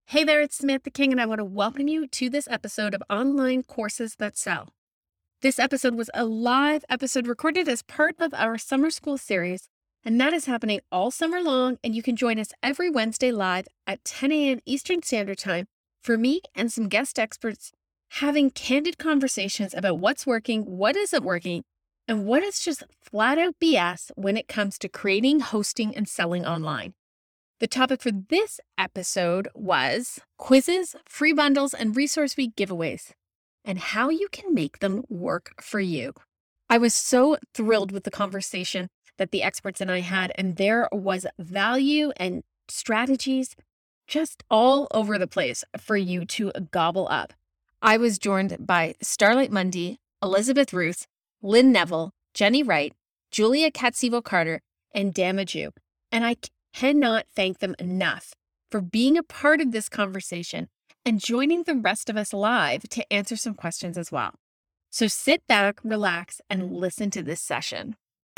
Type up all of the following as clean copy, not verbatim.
Hey there, it's Samantha King, and I want to welcome you to this episode of Online Courses That Sell. This episode was a live episode recorded as part of our summer school series, and that is happening all summer long, and you can join us every Wednesday live at 10 a.m. Eastern Standard Time for me and some guest experts having candid conversations about what's working, what isn't working, and what is just flat out BS when it comes to creating, hosting, and selling online. The topic for this episode was quizzes, free bundles, and resource week giveaways, and how you can make them work for you. I was so thrilled with the conversation that the experts and I had, and there was value and strategies just all over the place for you to gobble up. I was joined by Starlight Mundy, Elizabeth Ruth, Lynn Neville, Jenny Wright, Julia Katsevo-Carter, and Dama Ju. And I cannot thank them enough for being a part of this conversation and joining the rest of us live to answer some questions as well. So sit back, relax, and listen to this session.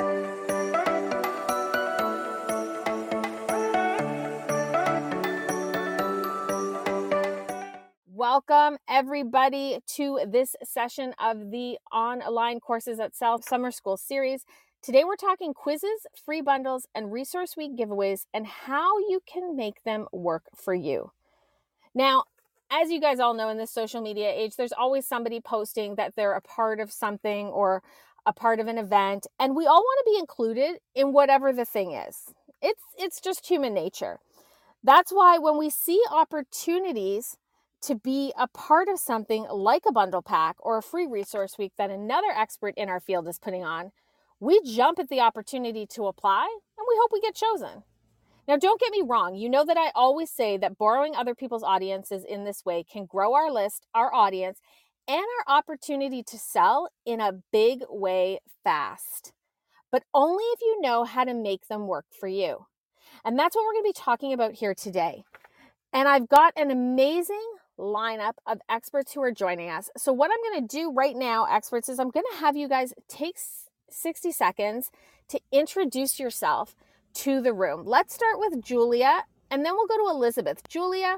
Welcome, everybody, to this session of the Online Courses That Sell Summer School series. Today, we're talking quizzes, free bundles, and Resource Week giveaways and how you can make them work for you. Now, as you guys all know, in this social media age, there's always somebody posting that they're a part of something or a part of an event, and we all want to be included in whatever the thing is. It's just human nature. That's why when we see opportunities to be a part of something like a bundle pack or a free resource week that another expert in our field is putting on, we jump at the opportunity to apply, and we hope we get chosen. Now, don't get me wrong. You know that I always say that borrowing other people's audiences in this way can grow our list, our audience, and our opportunity to sell in a big way fast. But only if you know how to make them work for you. And that's what we're going to be talking about here today. And I've got an amazing lineup of experts who are joining us. So what I'm going to do right now, experts, is I'm going to have you guys take 60 seconds to introduce yourself to the room. Let's start with Julia, and then we'll go to Elizabeth. Julia,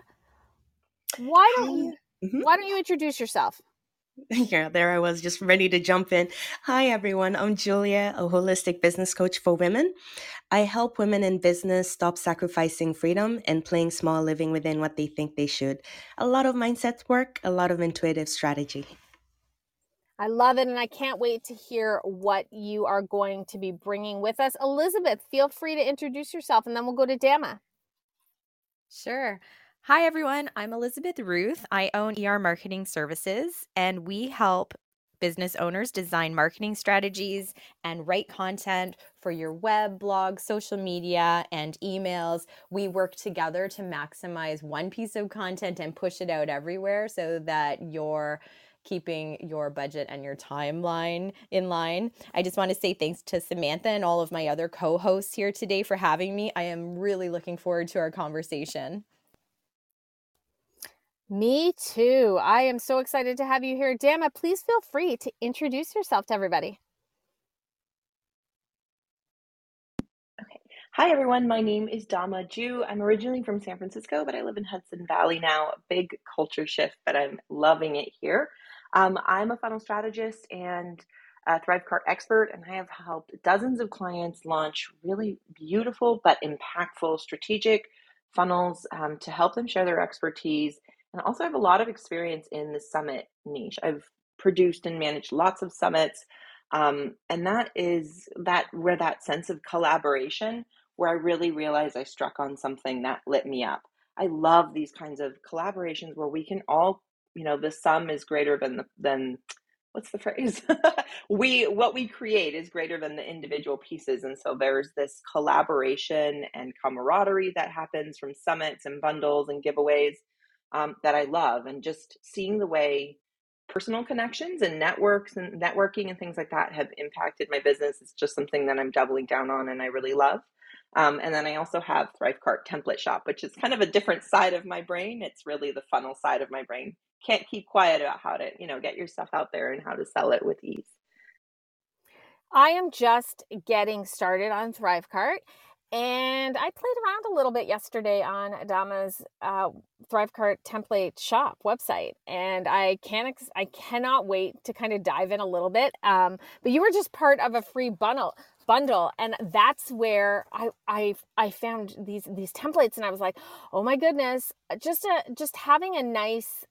why don't you introduce yourself? Yeah, there I was just ready to jump in. Hi, everyone. I'm Julia, a holistic business coach for women. I help women in business stop sacrificing freedom and playing small, living within what they think they should. A lot of mindset work, a lot of intuitive strategy. I love it, and I can't wait to hear what you are going to be bringing with us. Elizabeth, feel free to introduce yourself, and then we'll go to Dama. Sure. Hi, everyone. I'm Elizabeth Ruth. I own ER Marketing Services, and we help business owners design marketing strategies and write content for your web, blog, social media, and emails. We work together to maximize one piece of content and push it out everywhere so that you're keeping your budget and your timeline in line. I just want to say thanks to Samantha and all of my other co-hosts here today for having me. I am really looking forward to our conversation. Me too. I am so excited to have you here. Dama, please feel free to introduce yourself to everybody. Hi, everyone. My name is Dama Ju. I'm originally from San Francisco, but I live in Hudson Valley now. A big culture shift, but I'm loving it here. I'm a funnel strategist and a ThriveCart expert, and I have helped dozens of clients launch really beautiful but impactful strategic funnels to help them share their expertise. And also, I have a lot of experience in the summit niche. I've produced and managed lots of summits. And that is where that sense of collaboration, where I really realized I struck on something that lit me up. I love these kinds of collaborations where we can all, the sum is greater than what's the phrase? What we create is greater than the individual pieces. And so there's this collaboration and camaraderie that happens from summits and bundles and giveaways that I love. And just seeing the way personal connections and networks and networking and things like that have impacted my business. It's just something that I'm doubling down on and I really love. And then I also have ThriveCart Template Shop, which is kind of a different side of my brain. It's really the funnel side of my brain. Can't keep quiet about how to, get your stuff out there and how to sell it with ease. I am just getting started on ThriveCart, And I played around a little bit yesterday on Adama's Thrivecart template shop website, and I cannot wait to kind of dive in a little bit. But you were just part of a free bundle, and that's where I found these templates, and I was like, oh my goodness, just having a nice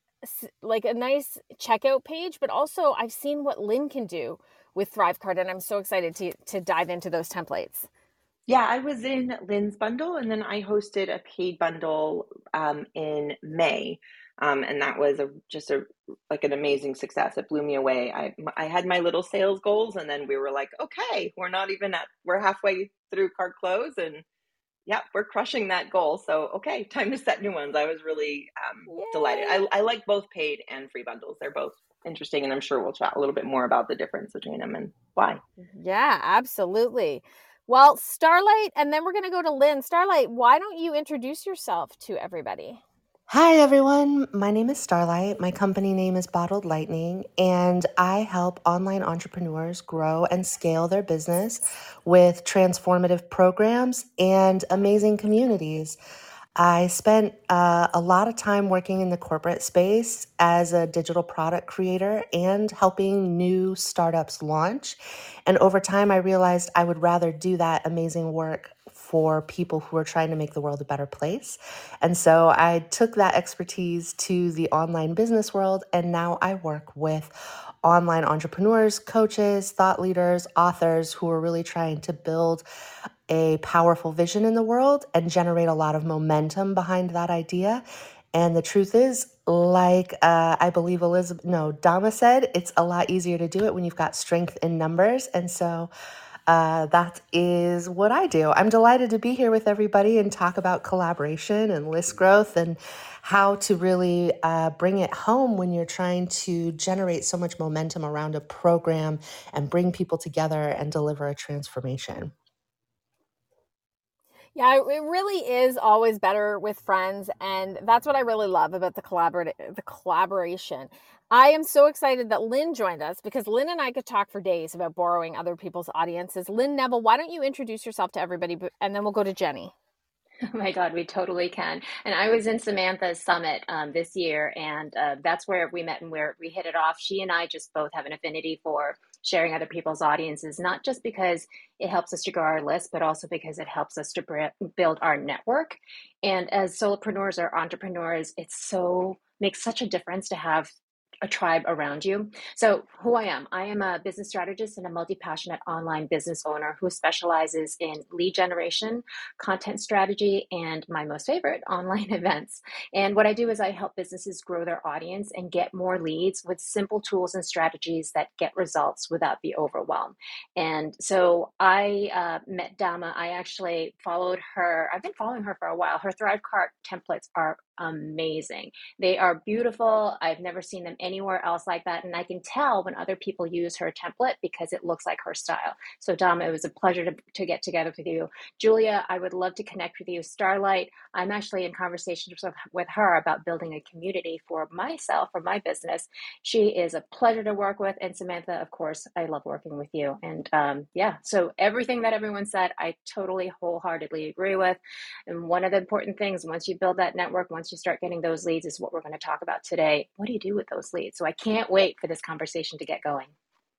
checkout page, but also I've seen what Lynn can do with Thrivecart, and I'm so excited to dive into those templates. Yeah, I was in Lynn's bundle, and then I hosted a paid bundle in May, and that was an amazing success. It blew me away. I had my little sales goals, and then we were like, okay, we're halfway through cart close, and yeah, we're crushing that goal. So okay, time to set new ones. I was really delighted. I like both paid and free bundles. They're both interesting, and I'm sure we'll chat a little bit more about the difference between them and why. Yeah, absolutely. Well, Starlight, and then we're going to go to Lynn. Starlight, why don't you introduce yourself to everybody? Hi, everyone. My name is Starlight. My company name is Bottled Lightning, and I help online entrepreneurs grow and scale their business with transformative programs and amazing communities. I spent a lot of time working in the corporate space as a digital product creator and helping new startups launch. And over time, I realized I would rather do that amazing work for people who are trying to make the world a better place. And so I took that expertise to the online business world, and now I work with online entrepreneurs, coaches, thought leaders, authors who are really trying to build a powerful vision in the world and generate a lot of momentum behind that idea. And the truth is, like I believe Dama said, it's a lot easier to do it when you've got strength in numbers. And so that is what I do. I'm delighted to be here with everybody and talk about collaboration and list growth and how to really bring it home when you're trying to generate so much momentum around a program and bring people together and deliver a transformation. Yeah, it really is always better with friends, and that's what I really love about the collaboration. I am so excited that Lynn joined us because Lynn and I could talk for days about borrowing other people's audiences. Lynn Neville, why don't you introduce yourself to everybody, and then we'll go to Jenny. Oh my God, we totally can. And I was in Samantha's summit this year, and that's where we met and where we hit it off. She and I just both have an affinity for sharing other people's audiences, not just because it helps us to grow our list, but also because it helps us to build our network. And as solopreneurs or entrepreneurs, makes such a difference to have a tribe around you. So who I am a business strategist and a multi-passionate online business owner who specializes in lead generation, content strategy, and my most favorite, online events. And what I do is I help businesses grow their audience and get more leads with simple tools and strategies that get results without the overwhelm. And so I met Dama. I actually followed her. I've been following her for a while. Her Thrivecart templates are amazing. They are beautiful. I've never seen them anywhere else like that. And I can tell when other people use her template because it looks like her style. So Dama, it was a pleasure to get together with you. Julia, I would love to connect with you. Starlight, I'm actually in conversations with her about building a community for myself, for my business. She is a pleasure to work with. And Samantha, of course, I love working with you. And so everything that everyone said, I totally wholeheartedly agree with. And one of the important things, once you build that network, once you start getting those leads, is what we're going to talk about today. What do you do with those leads? So I can't wait for this conversation to get going.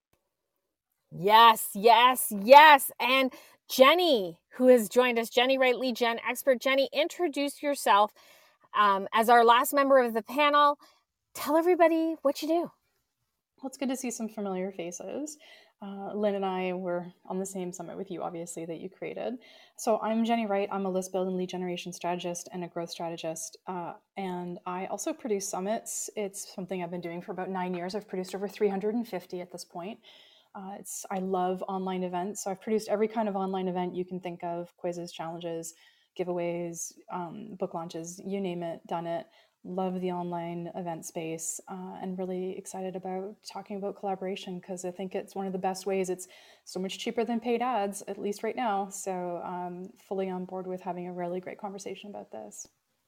Yes, yes, yes. And Jenny, who has joined us, Jenny Wright, lead gen expert. Jenny, introduce yourself as our last member of the panel. Tell everybody what you do. Well, it's good to see some familiar faces. Lynn and I were on the same summit with you, obviously, that you created. So I'm Jenny Wright. I'm a list build and lead generation strategist and a growth strategist. And I also produce summits. It's something I've been doing for about 9 years. I've produced over 350 at this point. I love online events. So I've produced every kind of online event you can think of: quizzes, challenges, giveaways, book launches, you name it, done it. Love the online event space, and really excited about talking about collaboration because I think it's one of the best ways. It's so much cheaper than paid ads, at least right now. So I'm fully on board with having a really great conversation about this.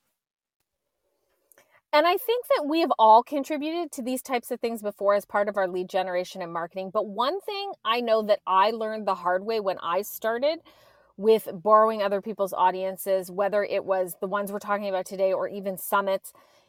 And I think that we have all contributed to these types of things before as part of our lead generation and marketing. But one thing I know that I learned the hard way when I started with borrowing other people's audiences, whether it was the ones we're talking about today or even summits,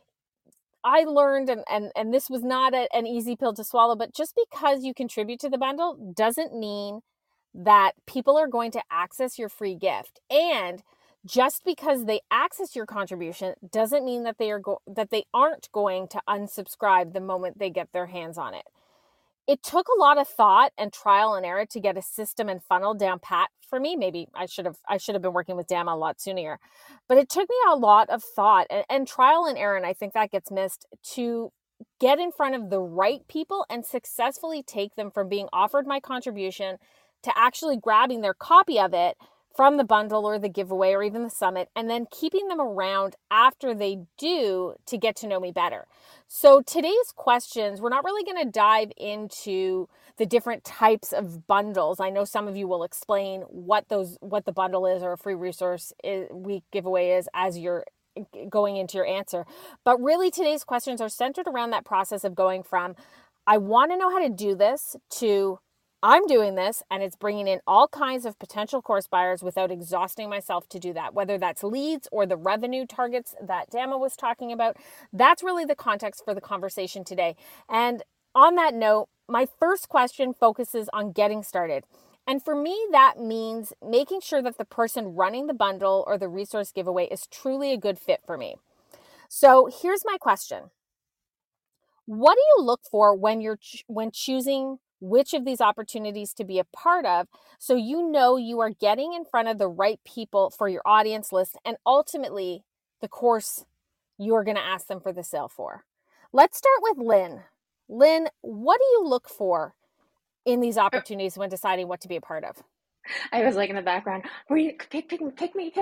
I learned, and this was not an easy pill to swallow, but just because you contribute to the bundle doesn't mean that people are going to access your free gift. And just because they access your contribution doesn't mean that they aren't going to unsubscribe the moment they get their hands on it. It took a lot of thought and trial and error to get a system and funnel down pat for me. Maybe I should have been working with Dama a lot sooner, but it took me a lot of thought and trial and error. And I think that gets missed, to get in front of the right people and successfully take them from being offered my contribution to actually grabbing their copy of it from the bundle or the giveaway or even the summit, and then keeping them around after they do to get to know me better. So today's questions, we're not really going to dive into the different types of bundles. I know some of you will explain what the bundle is or a free resource week giveaway is as you're going into your answer. But really today's questions are centered around that process of going from, I want to know how to do this, to I'm doing this, and it's bringing in all kinds of potential course buyers without exhausting myself to do that, whether that's leads or the revenue targets that Dama was talking about. That's really the context for the conversation today. And on that note, my first question focuses on getting started. And for me, that means making sure that the person running the bundle or the resource giveaway is truly a good fit for me. So here's my question. What do you look for when choosing which of these opportunities to be a part of, so you know you are getting in front of the right people for your audience list and ultimately the course you're going to ask them for the sale for? Let's start with Lynn. Lynn, what do you look for in these opportunities when deciding what to be a part of? I was like in the background, pick me.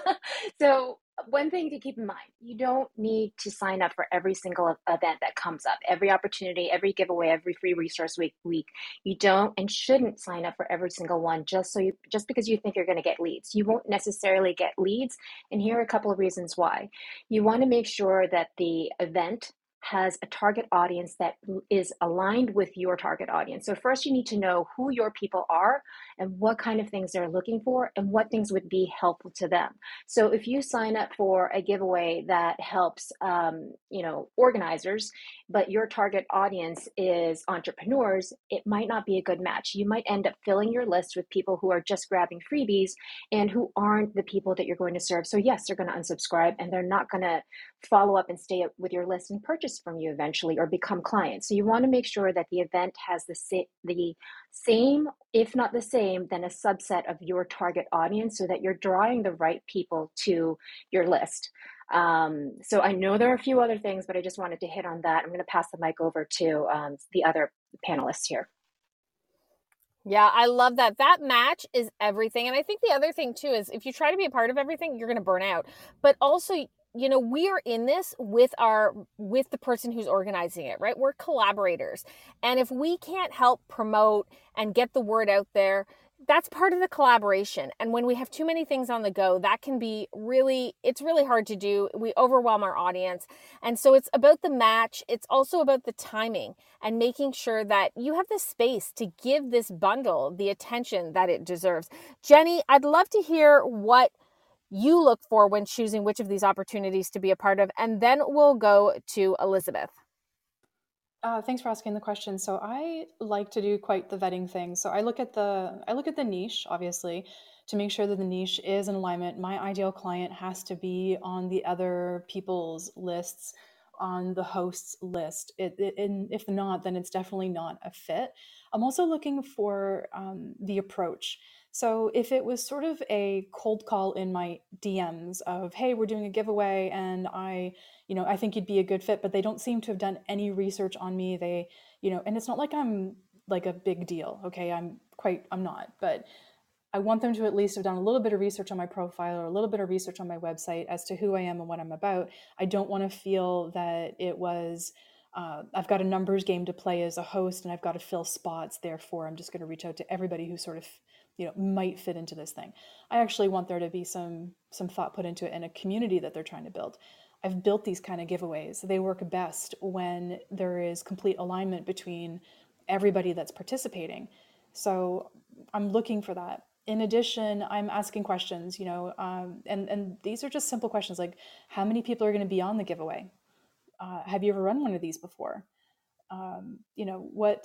So one thing to keep in mind, you don't need to sign up for every single event that comes up, every opportunity, every giveaway, every free resource week. You don't and shouldn't sign up for every single one just because you think you're going to get leads. You won't necessarily get leads. And here are a couple of reasons why. You want to make sure that the event has a target audience that is aligned with your target audience. So first you need to know who your people are and what kind of things they're looking for and what things would be helpful to them. So if you sign up for a giveaway that helps, organizers, but your target audience is entrepreneurs, it might not be a good match. You might end up filling your list with people who are just grabbing freebies and who aren't the people that you're going to serve. So yes, they're going to unsubscribe and they're not going to follow up and stay with your list and purchase from you eventually or become clients. So you want to make sure that the event has the same, if not the same, then a subset of your target audience so that you're drawing the right people to your list. So I know there are a few other things, but I just wanted to hit on that. I'm going to pass the mic over to the other panelists here. Yeah, I love that. That match is everything. And I think the other thing too is if you try to be a part of everything, you're going to burn out. But also, we are in this with the person who's organizing it, right? We're collaborators. And if we can't help promote and get the word out there, that's part of the collaboration. And when we have too many things on the go, that can be it's really hard to do. We overwhelm our audience. And so it's about the match. It's also about the timing and making sure that you have the space to give this bundle the attention that it deserves. Jenny, I'd love to hear what you look for when choosing which of these opportunities to be a part of, and then we'll go to Elizabeth. Thanks for asking the question. So I like to do quite the vetting thing. So I look at the niche, obviously, to make sure that the niche is in alignment. My ideal client has to be on the other people's lists, on the host's list. And if not, then it's definitely not a fit. I'm also looking for the approach. So if it was sort of a cold call in my DMs of, hey, we're doing a giveaway and I think you'd be a good fit, but they don't seem to have done any research on me. They, and it's not like I'm like a big deal. Okay. I'm not, but I want them to at least have done a little bit of research on my profile or a little bit of research on my website as to who I am and what I'm about. I don't want to feel that it was, I've got a numbers game to play as a host and I've got to fill spots. Therefore, I'm just going to reach out to everybody who sort of, might fit into this thing. I actually want there to be some thought put into it and a community that they're trying to build. I've built these kind of giveaways. They work best when there is complete alignment between everybody that's participating. So I'm looking for that. In addition, I'm asking questions, and these are just simple questions like, how many people are going to be on the giveaway? Have you ever run one of these before? What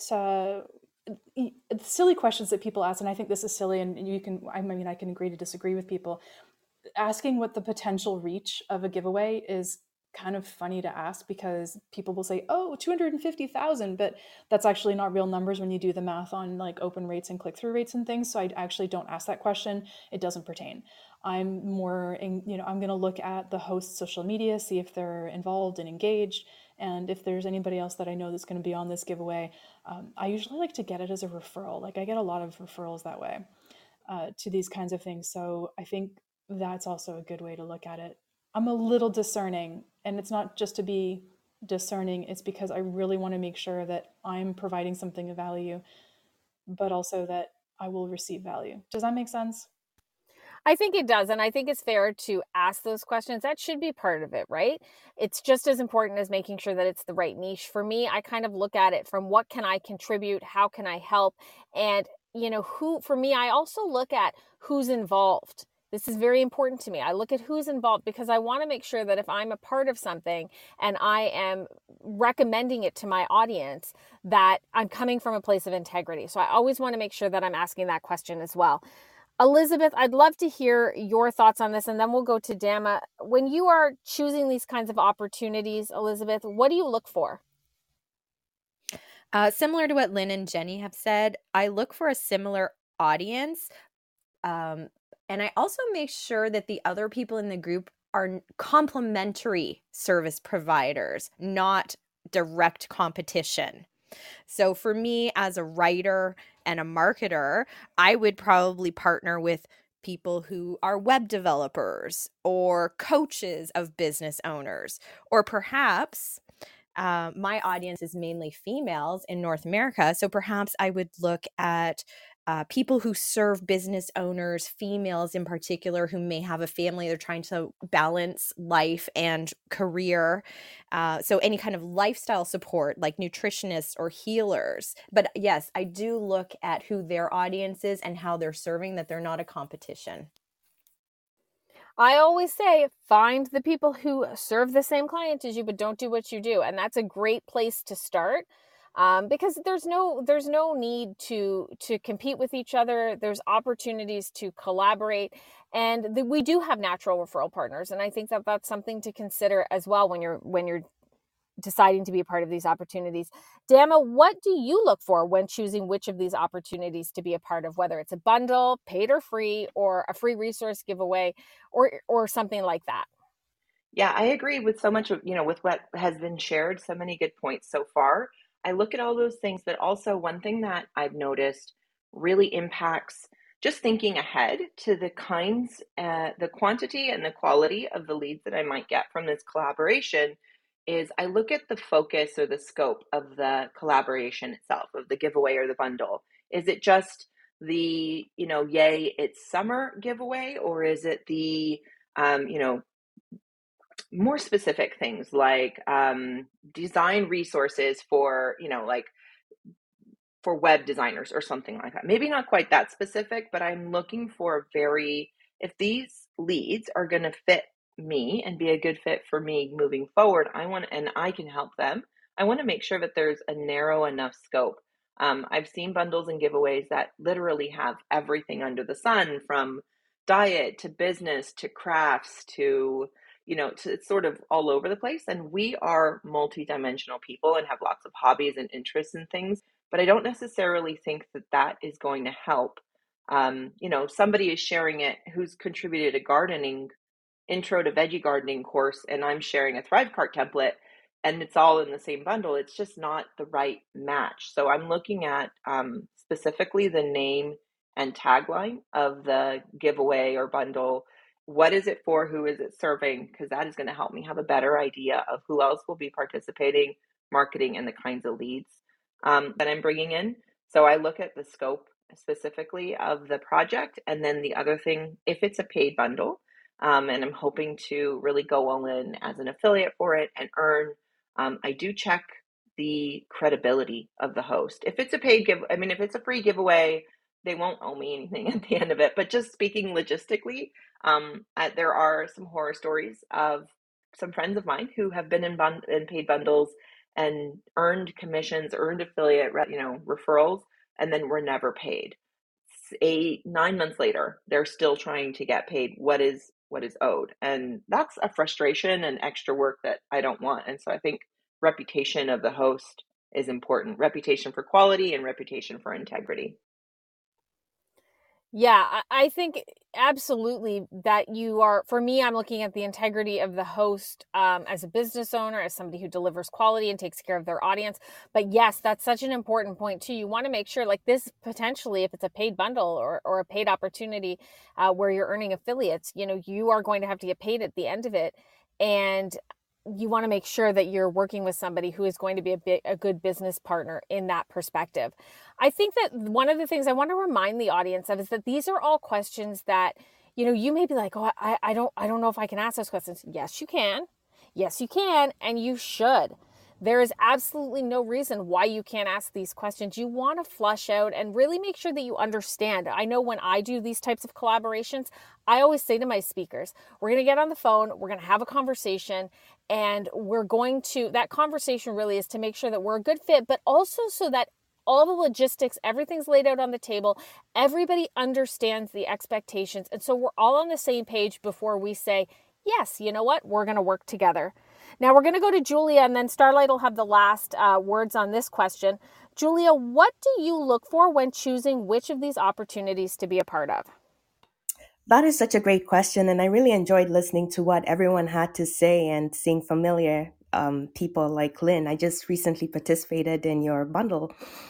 silly questions that people ask, and I think this is silly, and I can agree to disagree with people. Asking what the potential reach of a giveaway is kind of funny to ask, because people will say, oh, 250,000, but that's actually not real numbers when you do the math on like open rates and click-through rates and things. So I actually don't ask that question. It doesn't pertain. I'm more I'm going to look at the host's social media, see if they're involved and engaged, and if there's anybody else that I know that's going to be on this giveaway. I usually like to get it as a referral. Like, I get a lot of referrals that way to these kinds of things. So I think that's also a good way to look at it. I'm a little discerning, and it's not just to be discerning, it's because I really want to make sure that I'm providing something of value, but also that I will receive value. Does that make sense? I think it does. And I think it's fair to ask those questions. That should be part of it, right? It's just as important as making sure that it's the right niche. For me, I kind of look at it from what can I contribute? How can I help? And, for me, I also look at who's involved. This is very important to me. I look at who's involved because I want to make sure that if I'm a part of something and I am recommending it to my audience, that I'm coming from a place of integrity. So I always want to make sure that I'm asking that question as well. Elizabeth, I'd love to hear your thoughts on this, and then we'll go to Dama. When you are choosing these kinds of opportunities, Elizabeth, what do you look for? Similar to what Lynn and Jenny have said, I look for a similar audience. And I also make sure that the other people in the group are complementary service providers, not direct competition. So for me, as a writer and a marketer, I would probably partner with people who are web developers or coaches of business owners, or perhaps my audience is mainly females in North America. So perhaps I would look at people who serve business owners, females in particular, who may have a family. They're trying to balance life and career. So any kind of lifestyle support like nutritionists or healers. But yes, I do look at who their audience is and how they're serving, that they're not a competition. I always say, find the people who serve the same client as you, but don't do what you do. And that's a great place to start. Because there's no need to compete with each other. There's opportunities to collaborate, and we do have natural referral partners. And I think that that's something to consider as well when you're deciding to be a part of these opportunities. Dama, what do you look for when choosing which of these opportunities to be a part of, whether it's a bundle, paid or free, or a free resource giveaway, or something like that? Yeah, I agree with so much of, with what has been shared, so many good points so far. I look at all those things, but also one thing that I've noticed really impacts just thinking ahead to the the quantity and the quality of the leads that I might get from this collaboration is I look at the focus or the scope of the collaboration itself, of the giveaway or the bundle. Is it just the, yay, it's summer giveaway, or is it the, more specific things like design resources for, like for web designers or something like that? Maybe not quite that specific, but I'm looking for if these leads are going to fit me and be a good fit for me moving forward, and I can help them. I want to make sure that there's a narrow enough scope. I've seen bundles and giveaways that literally have everything under the sun, from diet to business to crafts to, it's sort of all over the place. And we are multidimensional people and have lots of hobbies and interests and things, but I don't necessarily think that that is going to help. Somebody is sharing it who's contributed a gardening intro to veggie gardening course, and I'm sharing a Thrivecart template, and it's all in the same bundle. It's just not the right match. So I'm looking at specifically the name and tagline of the giveaway or bundle. What is it for? Who is it serving? Because that is going to help me have a better idea of who else will be participating, marketing, and the kinds of leads that I'm bringing in. So I look at the scope specifically of the project. And then the other thing, if it's a paid bundle, and I'm hoping to really go all in as an affiliate for it and earn, I do check the credibility of the host. If it's a if it's a free giveaway, they won't owe me anything at the end of it. But just speaking logistically, there are some horror stories of some friends of mine who have been in paid bundles and earned commissions, earned affiliate, referrals, and then were never paid. 8, 9 months later, they're still trying to get paid what is owed, and that's a frustration and extra work that I don't want. And so I think reputation of the host is important. Reputation for quality and reputation for integrity. Yeah, I think absolutely that for me, I'm looking at the integrity of the host as a business owner, as somebody who delivers quality and takes care of their audience. But yes, that's such an important point too. You want to make sure, like this, potentially, if it's a paid bundle or a paid opportunity where you're earning affiliates, you are going to have to get paid at the end of it. And you want to make sure that you're working with somebody who is going to be a good business partner in that perspective. I think that one of the things I want to remind the audience of is that these are all questions that, you may be like, oh, I don't know if I can ask those questions. Yes, you can. Yes, you can. And you should. There is absolutely no reason why you can't ask these questions. You want to flush out and really make sure that you understand. I know when I do these types of collaborations, I always say to my speakers, we're going to get on the phone, we're going to have a conversation, and that conversation really is to make sure that we're a good fit, but also so that all the logistics, everything's laid out on the table, everybody understands the expectations. And so we're all on the same page before we say, yes, you know what, we're going to work together. Now we're going to go to Julia, and then Starlight will have the last words on this question. Julia, what do you look for when choosing which of these opportunities to be a part of? That is such a great question, and I really enjoyed listening to what everyone had to say and seeing familiar people like Lynn. I just recently participated in your bundle.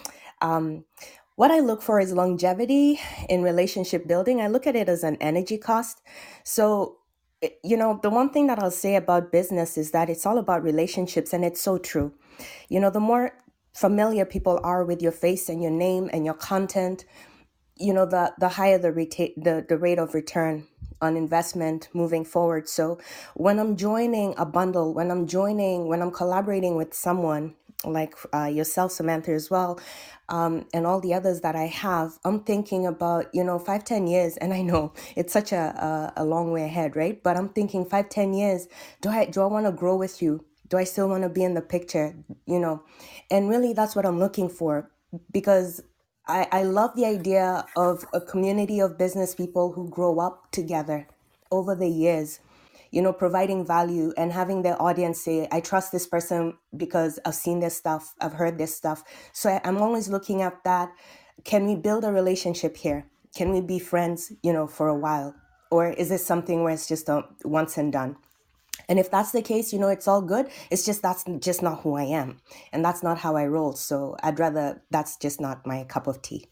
What I look for is longevity in relationship building. I look at it as an energy cost. So, the one thing that I'll say about business is that it's all about relationships, and it's so true. The more familiar people are with your face and your name and your content, the higher the rate of return on investment moving forward. So when I'm joining a bundle, when I'm collaborating with someone like yourself, Samantha, as well, and all the others that I have, I'm thinking about, 5-10 years. And I know it's such a long way ahead, right? But I'm thinking 5-10 years, do I want to grow with you? Do I still want to be in the picture? And really that's what I'm looking for, because I love the idea of a community of business people who grow up together over the years, providing value and having their audience say, I trust this person because I've seen this stuff, I've heard this stuff. So I'm always looking at that. Can we build a relationship here? Can we be friends, for a while? Or is this something where it's just a once and done? And if that's the case, it's all good. It's just that's just not who I am. And that's not how I roll. So that's just not my cup of tea.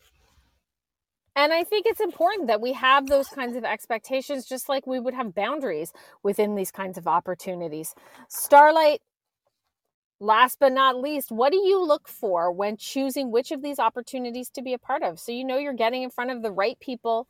And I think it's important that we have those kinds of expectations, just like we would have boundaries within these kinds of opportunities. Starlight, last but not least, what do you look for when choosing which of these opportunities to be a part of? So you're getting in front of the right people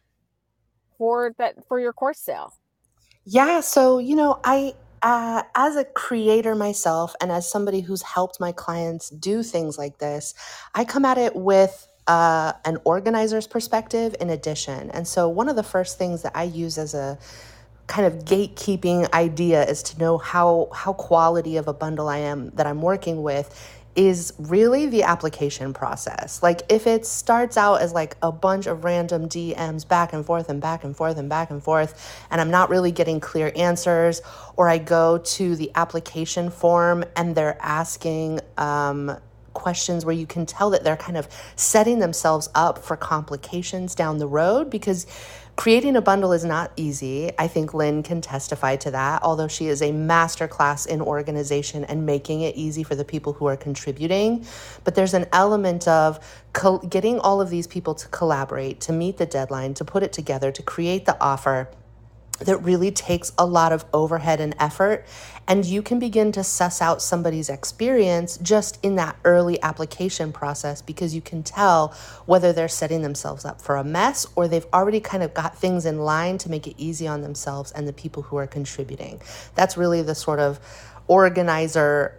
for your course sale. Yeah, so I as a creator myself, and as somebody who's helped my clients do things like this, I come at it with an organizer's perspective in addition. And so one of the first things that I use as a kind of gatekeeping idea is to know how quality of a bundle I am that I'm working with is really the application process. Like if it starts out as like a bunch of random DMs back and forth and back and forth and back and forth, and I'm not really getting clear answers, or I go to the application form and they're asking questions where you can tell that they're kind of setting themselves up for complications down the road, because creating a bundle is not easy. I think Lynn can testify to that, although she is a masterclass in organization and making it easy for the people who are contributing. But there's an element of getting all of these people to collaborate, to meet the deadline, to put it together, to create the offer, that really takes a lot of overhead and effort. And you can begin to suss out somebody's experience just in that early application process, because you can tell whether they're setting themselves up for a mess or they've already kind of got things in line to make it easy on themselves and the people who are contributing. That's really the sort of organizer,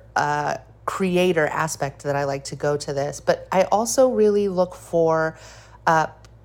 creator aspect that I like to go to this. But I also really look for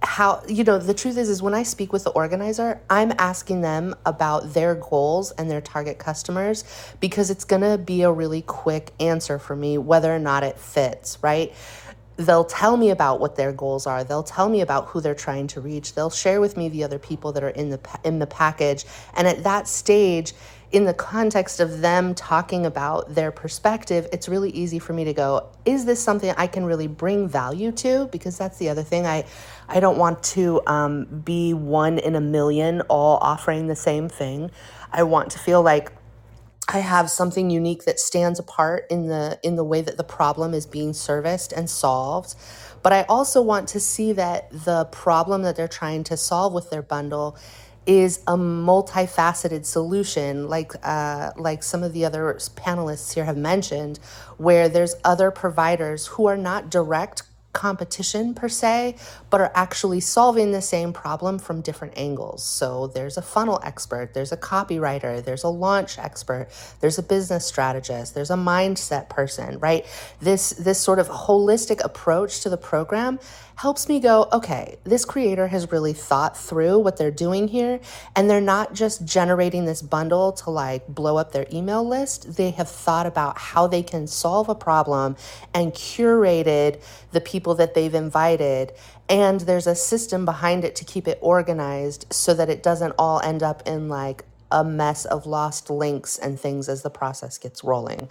how, the truth is when I speak with the organizer, I'm asking them about their goals and their target customers, because it's going to be a really quick answer for me whether or not it fits, right? They'll tell me about what their goals are. They'll tell me about who they're trying to reach. They'll share with me the other people that are in the package. And at that stage, in the context of them talking about their perspective, it's really easy for me to go, is this something I can really bring value to? Because that's the other thing. I don't want to be one in a million all offering the same thing. I want to feel like I have something unique that stands apart in the way that the problem is being serviced and solved. But I also want to see that the problem that they're trying to solve with their bundle is a multifaceted solution, like some of the other panelists here have mentioned, where there's other providers who are not direct competition per se, but are actually solving the same problem from different angles. So there's a funnel expert, there's a copywriter, there's a launch expert, there's a business strategist, there's a mindset person, right? This sort of holistic approach to the program helps me go, okay, this creator has really thought through what they're doing here, and they're not just generating this bundle to like blow up their email list. They have thought about how they can solve a problem and curated the people that they've invited, and there's a system behind it to keep it organized so that it doesn't all end up in like a mess of lost links and things as the process gets rolling.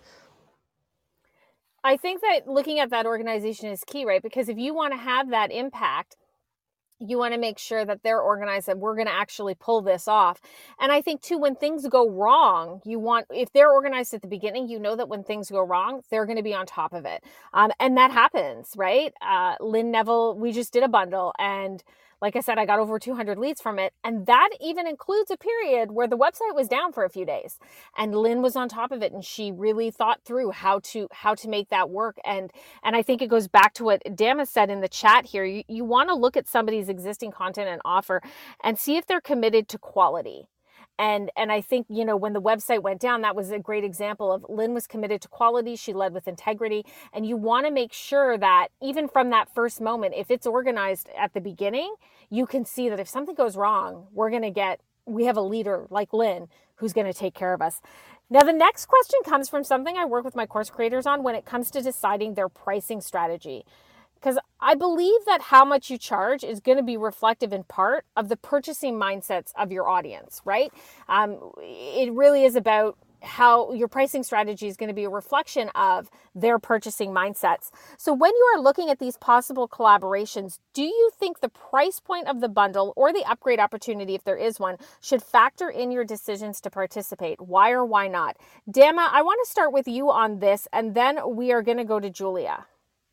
I think that looking at that organization is key, right? Because if you want to have that impact, you want to make sure that they're organized, that we're going to actually pull this off. And I think too, when things go wrong, if they're organized at the beginning, that when things go wrong, they're going to be on top of it. And that happens, right? Lynn Neville, we just did a bundle, and like I said, I got over 200 leads from it. And that even includes a period where the website was down for a few days. And Lynn was on top of it, and she really thought through how to make that work. And I think it goes back to what Dama said in the chat here. You want to look at somebody's existing content and offer and see if they're committed to quality. And I think, when the website went down, that was a great example of Lynn was committed to quality. She led with integrity. And you want to make sure that even from that first moment, if it's organized at the beginning, you can see that if something goes wrong, we have a leader like Lynn who's going to take care of us. Now, the next question comes from something I work with my course creators on when it comes to deciding their pricing strategy. Because I believe that how much you charge is going to be reflective in part of the purchasing mindsets of your audience, right? It really is about how your pricing strategy is going to be a reflection of their purchasing mindsets. So when you are looking at these possible collaborations, do you think the price point of the bundle or the upgrade opportunity, if there is one, should factor in your decisions to participate? Why or why not? Dama, I want to start with you on this, and then we are going to go to Julia.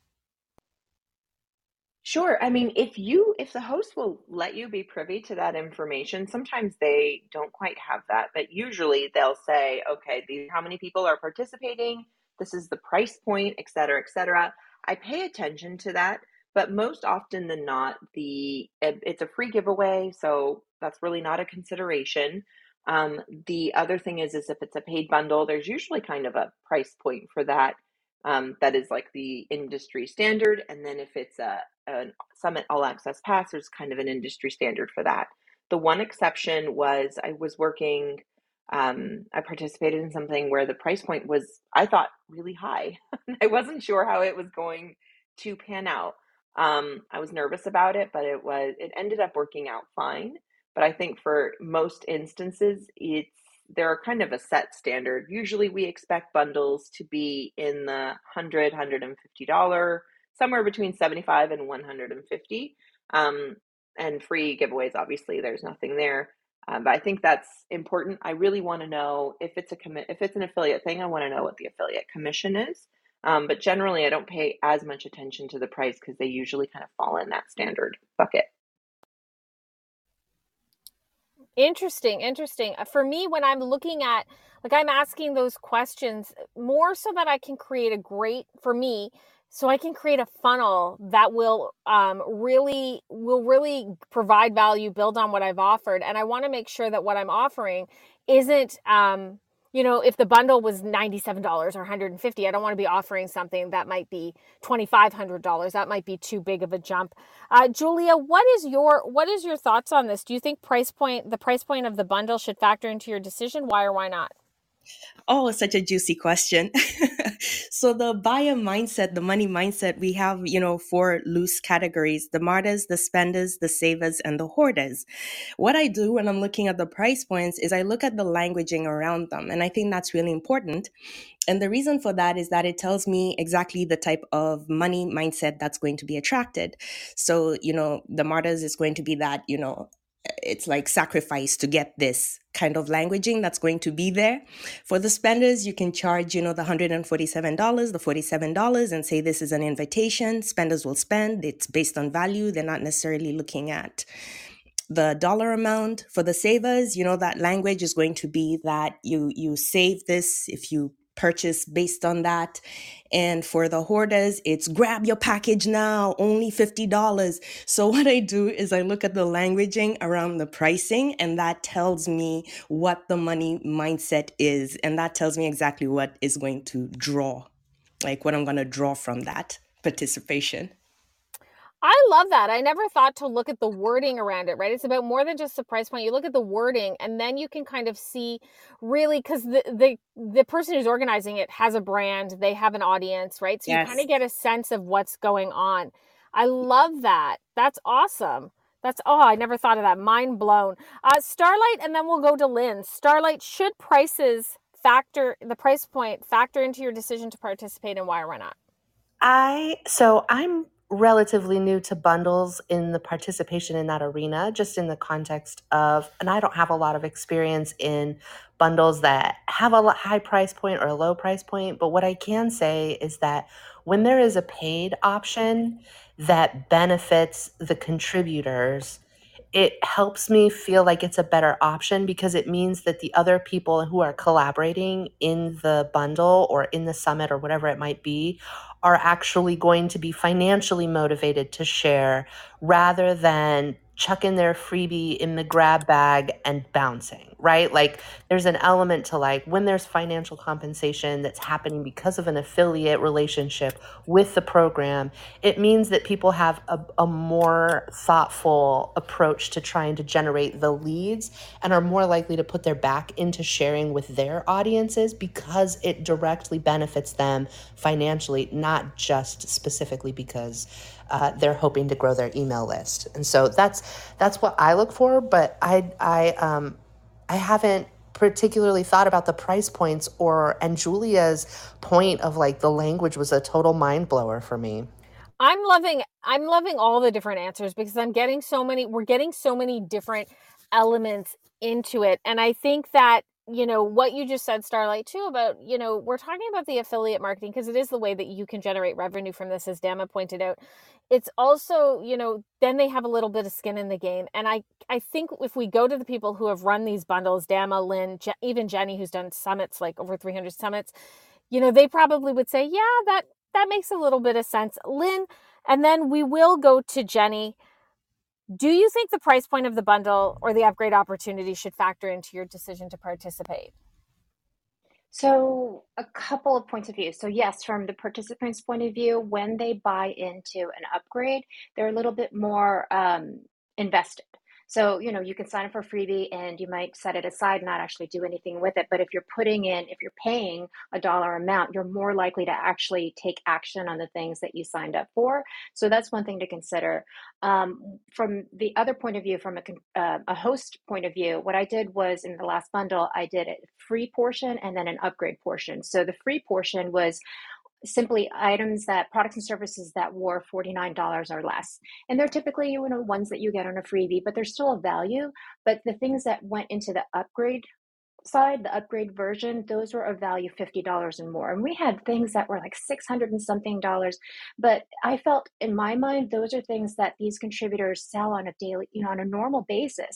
Sure. I mean, if the host will let you be privy to that information, sometimes they don't quite have that, but usually they'll say, okay, how many people are participating, this is the price point, et cetera, et cetera. I pay attention to that, but most often than not, it's a free giveaway, so that's really not a consideration. The other thing is if it's a paid bundle, there's usually kind of a price point for that. That is like the industry standard. And then if it's a Summit All Access Pass, there's kind of an industry standard for that. The one exception was I participated in something where the price point was, I thought, really high. I wasn't sure how it was going to pan out. I was nervous about it, but it ended up working out fine. But I think for most instances, they're kind of a set standard. Usually we expect bundles to be in the $100, $150, somewhere between $75 and $150. And free giveaways, obviously, there's nothing there. But I think that's important. I really want to know if it's an affiliate thing, I want to know what the affiliate commission is. But generally, I don't pay as much attention to the price because they usually kind of fall in that standard bucket. Interesting. For me, when I'm looking at, I'm asking those questions more so that I can create so I can create a funnel that will really provide value, build on what I've offered. And I want to make sure that what I'm offering isn't, if the bundle was $97 or $150, I don't want to be offering something that might be $2,500. That might be too big of a jump. Julia, what is your thoughts on this? Do you think the price point of the bundle should factor into your decision? Why or why not? Oh, such a juicy question. So the buyer mindset, the money mindset, we have, 4 loose categories: the martyrs, the spenders, the savers, and the hoarders. What I do when I'm looking at the price points is I look at the languaging around them. And I think that's really important. And the reason for that is that it tells me exactly the type of money mindset that's going to be attracted. So, the martyrs is going to be that, it's like sacrifice to get this kind of languaging that's going to be there. For the spenders, you can charge, the $147, the $47, and say this is an invitation. Spenders will spend. It's based on value. They're not necessarily looking at the dollar amount. For the savers, that language is going to be that you save this if you purchase based on that. And for the hoarders, it's grab your package now, only $50. So what I do is I look at the languaging around the pricing, and that tells me what the money mindset is. And that tells me exactly what is going to draw, like what I'm going to draw from that participation. I love that. I never thought to look at the wording around it, right? It's about more than just the price point. You look at the wording, and then you can kind of see really, because the person who's organizing it has a brand, they have an audience, right? So Yes. You kind of get a sense of what's going on. I love that. That's awesome. I never thought of that. Mind blown. Starlight, and then we'll go to Lynn. Starlight, should the price point factor into your decision to participate, and why or why not? I'm relatively new to bundles in the participation in that arena, just in the context of, and I don't have a lot of experience in bundles that have a high price point or a low price point. But what I can say is that when there is a paid option that benefits the contributors, it helps me feel like it's a better option, because it means that the other people who are collaborating in the bundle or in the summit or whatever it might be are actually going to be financially motivated to share, rather than chucking their freebie in the grab bag and bouncing, right? Like, there's an element to, like, when there's financial compensation that's happening because of an affiliate relationship with the program, it means that people have a more thoughtful approach to trying to generate the leads, and are more likely to put their back into sharing with their audiences, because it directly benefits them financially, not just specifically because they're hoping to grow their email list. And so that's what I look for. But I haven't particularly thought about the price points, and Julia's point of, like, the language was a total mind blower for me. I'm loving all the different answers, because we're getting so many different elements into it. And I think that, what you just said, Starlight, too, about, we're talking about the affiliate marketing, because it is the way that you can generate revenue from this, as Dama pointed out. It's also, then they have a little bit of skin in the game. And I think if we go to the people who have run these bundles, Dama, Lynn, even Jenny, who's done summits, like over 300 summits, they probably would say, yeah, that makes a little bit of sense. Lynn, and then we will go to Jenny. Do you think the price point of the bundle or the upgrade opportunity should factor into your decision to participate? So a couple of points of view. So yes, from the participant's point of view, when they buy into an upgrade, they're a little bit more invested. So, you can sign up for a freebie and you might set it aside and not actually do anything with it. But if you're paying a dollar amount, you're more likely to actually take action on the things that you signed up for. So that's one thing to consider. From the other point of view, from a host point of view, what I did was, in the last bundle, I did a free portion and then an upgrade portion. So the free portion was simply products and services that were $49 or less. And they're typically, ones that you get on a freebie, but there's still a value. But the things that went into the upgrade side, the upgrade version, those were of value $50 and more. And we had things that were like $600 and something dollars. But I felt, in my mind, those are things that these contributors sell on a daily, on a normal basis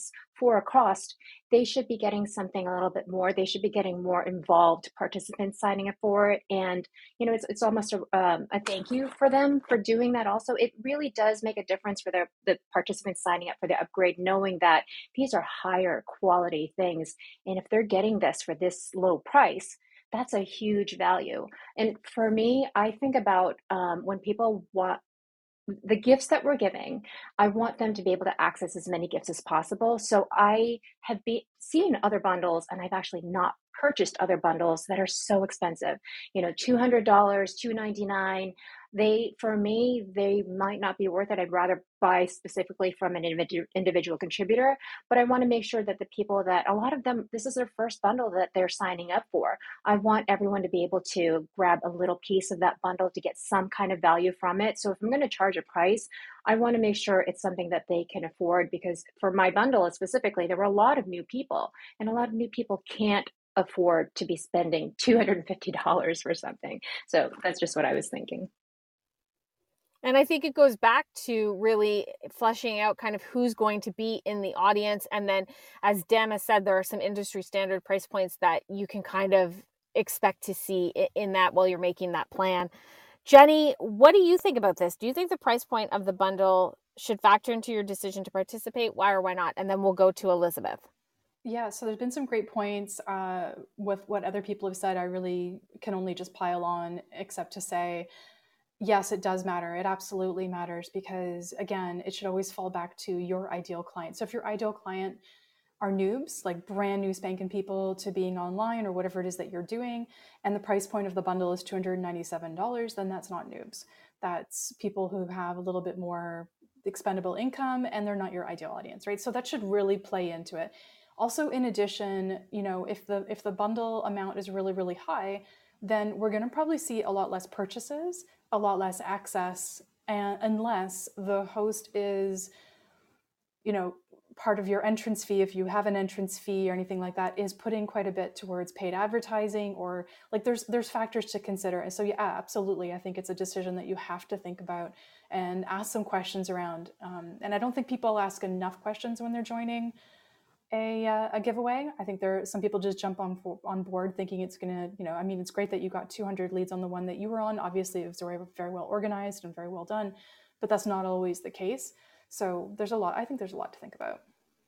for a cost, they should be getting something a little bit more. They should be getting more involved participants signing up for it. And, it's almost a thank you for them for doing that also. It really does make a difference for the participants signing up for the upgrade, knowing that these are higher quality things. And if they're getting this for this low price, that's a huge value. And for me, I think about when people want the gifts that we're giving, I want them to be able to access as many gifts as possible. So I have seen other bundles, and I've actually not purchased other bundles that are so expensive. $200, $299. For me, they might not be worth it. I'd rather buy specifically from an individual contributor, but I want to make sure that the people that a lot of them, this is their first bundle that they're signing up for. I want everyone to be able to grab a little piece of that bundle to get some kind of value from it. So if I'm going to charge a price, I want to make sure it's something that they can afford, because for my bundle specifically, there were a lot of new people, and a lot of new people can't afford to be spending $250 for something. So that's just what I was thinking. And I think it goes back to really fleshing out kind of who's going to be in the audience. And then, as Dama said, there are some industry standard price points that you can kind of expect to see in that while you're making that plan. Jenny, what do you think about this? Do you think the price point of the bundle should factor into your decision to participate? Why or why not? And then we'll go to Elizabeth. Yeah, so there's been some great points with what other people have said. I really can only just pile on, except to say, yes, it does matter. It absolutely matters, because again, it should always fall back to your ideal client. So if your ideal client are noobs, like brand new spanking people to being online or whatever it is that you're doing, and the price point of the bundle is $297, then that's not noobs. That's people who have a little bit more expendable income, and they're not your ideal audience, right? So that should really play into it. Also, in addition, if the bundle amount is really, really high, then we're going to probably see a lot less purchases, a lot less access, and unless the host is, part of your entrance fee, if you have an entrance fee or anything like that, is putting quite a bit towards paid advertising, or like there's factors to consider. And so yeah, absolutely, I think it's a decision that you have to think about and ask some questions around. And I don't think people ask enough questions when they're joining a giveaway. I think some people just jump on board thinking it's gonna, it's great that you got 200 leads on the one that you were on. Obviously, it was very, very well organized and very well done, but that's not always the case. So I think there's a lot to think about.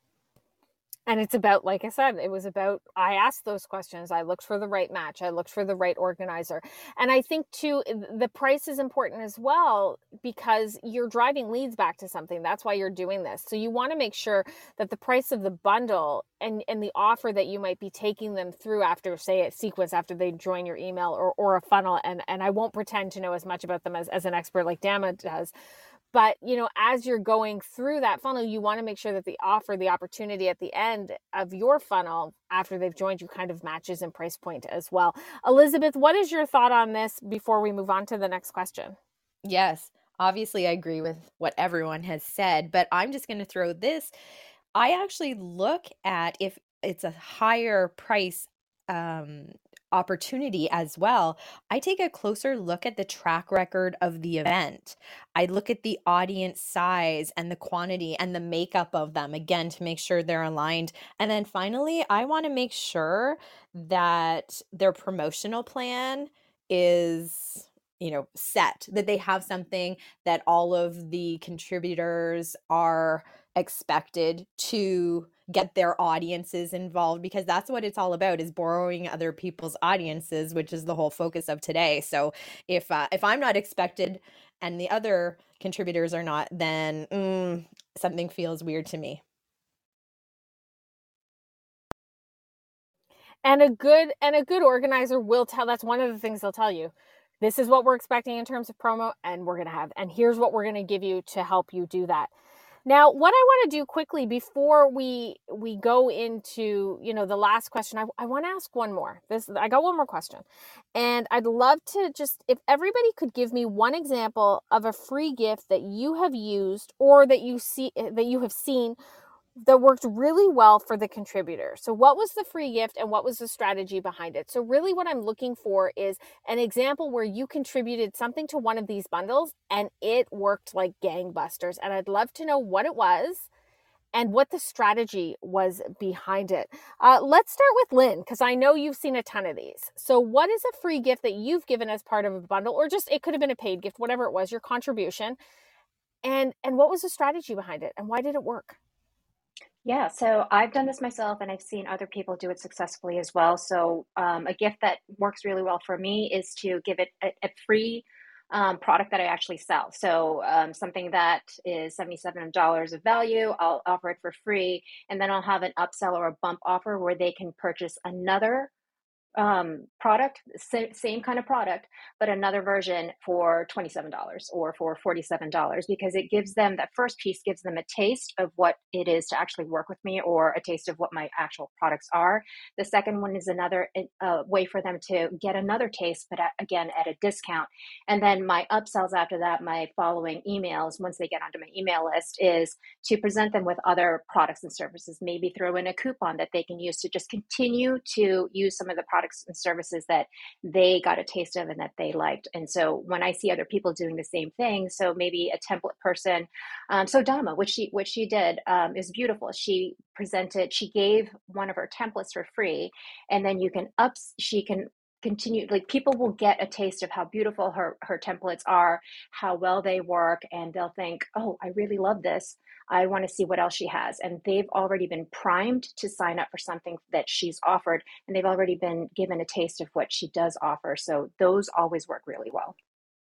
And it's about, like I said, I asked those questions. I looked for the right match. I looked for the right organizer. And I think too, the price is important as well, because you're driving leads back to something. That's why you're doing this. So you want to make sure that the price of the bundle and the offer that you might be taking them through after, say, a sequence, after they join your email or a funnel. And I won't pretend to know as much about them as an expert like Dama does. But, as you're going through that funnel, you want to make sure that the opportunity at the end of your funnel after they've joined you kind of matches in price point as well. Elizabeth, what is your thought on this before we move on to the next question? Yes, obviously I agree with what everyone has said, but I'm just going to throw this. I actually look at if it's a higher price opportunity as well. I take a closer look at the track record of the event. I look at the audience size and the quantity and the makeup of them, again, to make sure they're aligned. And then finally, I want to make sure that their promotional plan is set, that they have something that all of the contributors are expected to get their audiences involved, because that's what it's all about, is borrowing other people's audiences, which is the whole focus of today. So if I'm not expected and the other contributors are not, then something feels weird to me. And a good organizer will tell, that's one of the things they'll tell you. This is what we're expecting in terms of promo, and and here's what we're going to give you to help you do that. Now, what I want to do quickly before we go into, the last question, I want to ask one more. I got one more question. And I'd love to if everybody could give me one example of a free gift that you have used or that you have seen that worked really well for the contributor. So what was the free gift and what was the strategy behind it? So really what I'm looking for is an example where you contributed something to one of these bundles and it worked like gangbusters. And I'd love to know what it was and what the strategy was behind it. Let's start with Lynn, because I know you've seen a ton of these. So what is a free gift that you've given as part of a bundle, or just it could have been a paid gift, whatever it was, your contribution, and what was the strategy behind it, and why did it work? Yeah, so I've done this myself and I've seen other people do it successfully as well. So, a gift that works really well for me is to give it a free product that I actually sell. So, something that is $77 of value, I'll offer it for free. And then I'll have an upsell or a bump offer where they can purchase another product, same kind of product, but another version for $27 or for $47, because it gives them, that first piece gives them a taste of what it is to actually work with me, or a taste of what my actual products are. The second one is another way for them to get another taste, but again, at a discount. And then my upsells after that, my following emails, once they get onto my email list, is to present them with other products and services, maybe throw in a coupon that they can use to just continue to use some of the products and services that they got a taste of and that they liked. And so when I see other people doing the same thing, so maybe a template person, so Dama, which she did, is beautiful. She gave one of her templates for free, and then she can continue, like, people will get a taste of how beautiful her templates are, how well they work, and they'll think, oh, I really love this. I want to see what else she has. And they've already been primed to sign up for something that she's offered, and they've already been given a taste of what she does offer. So those always work really well.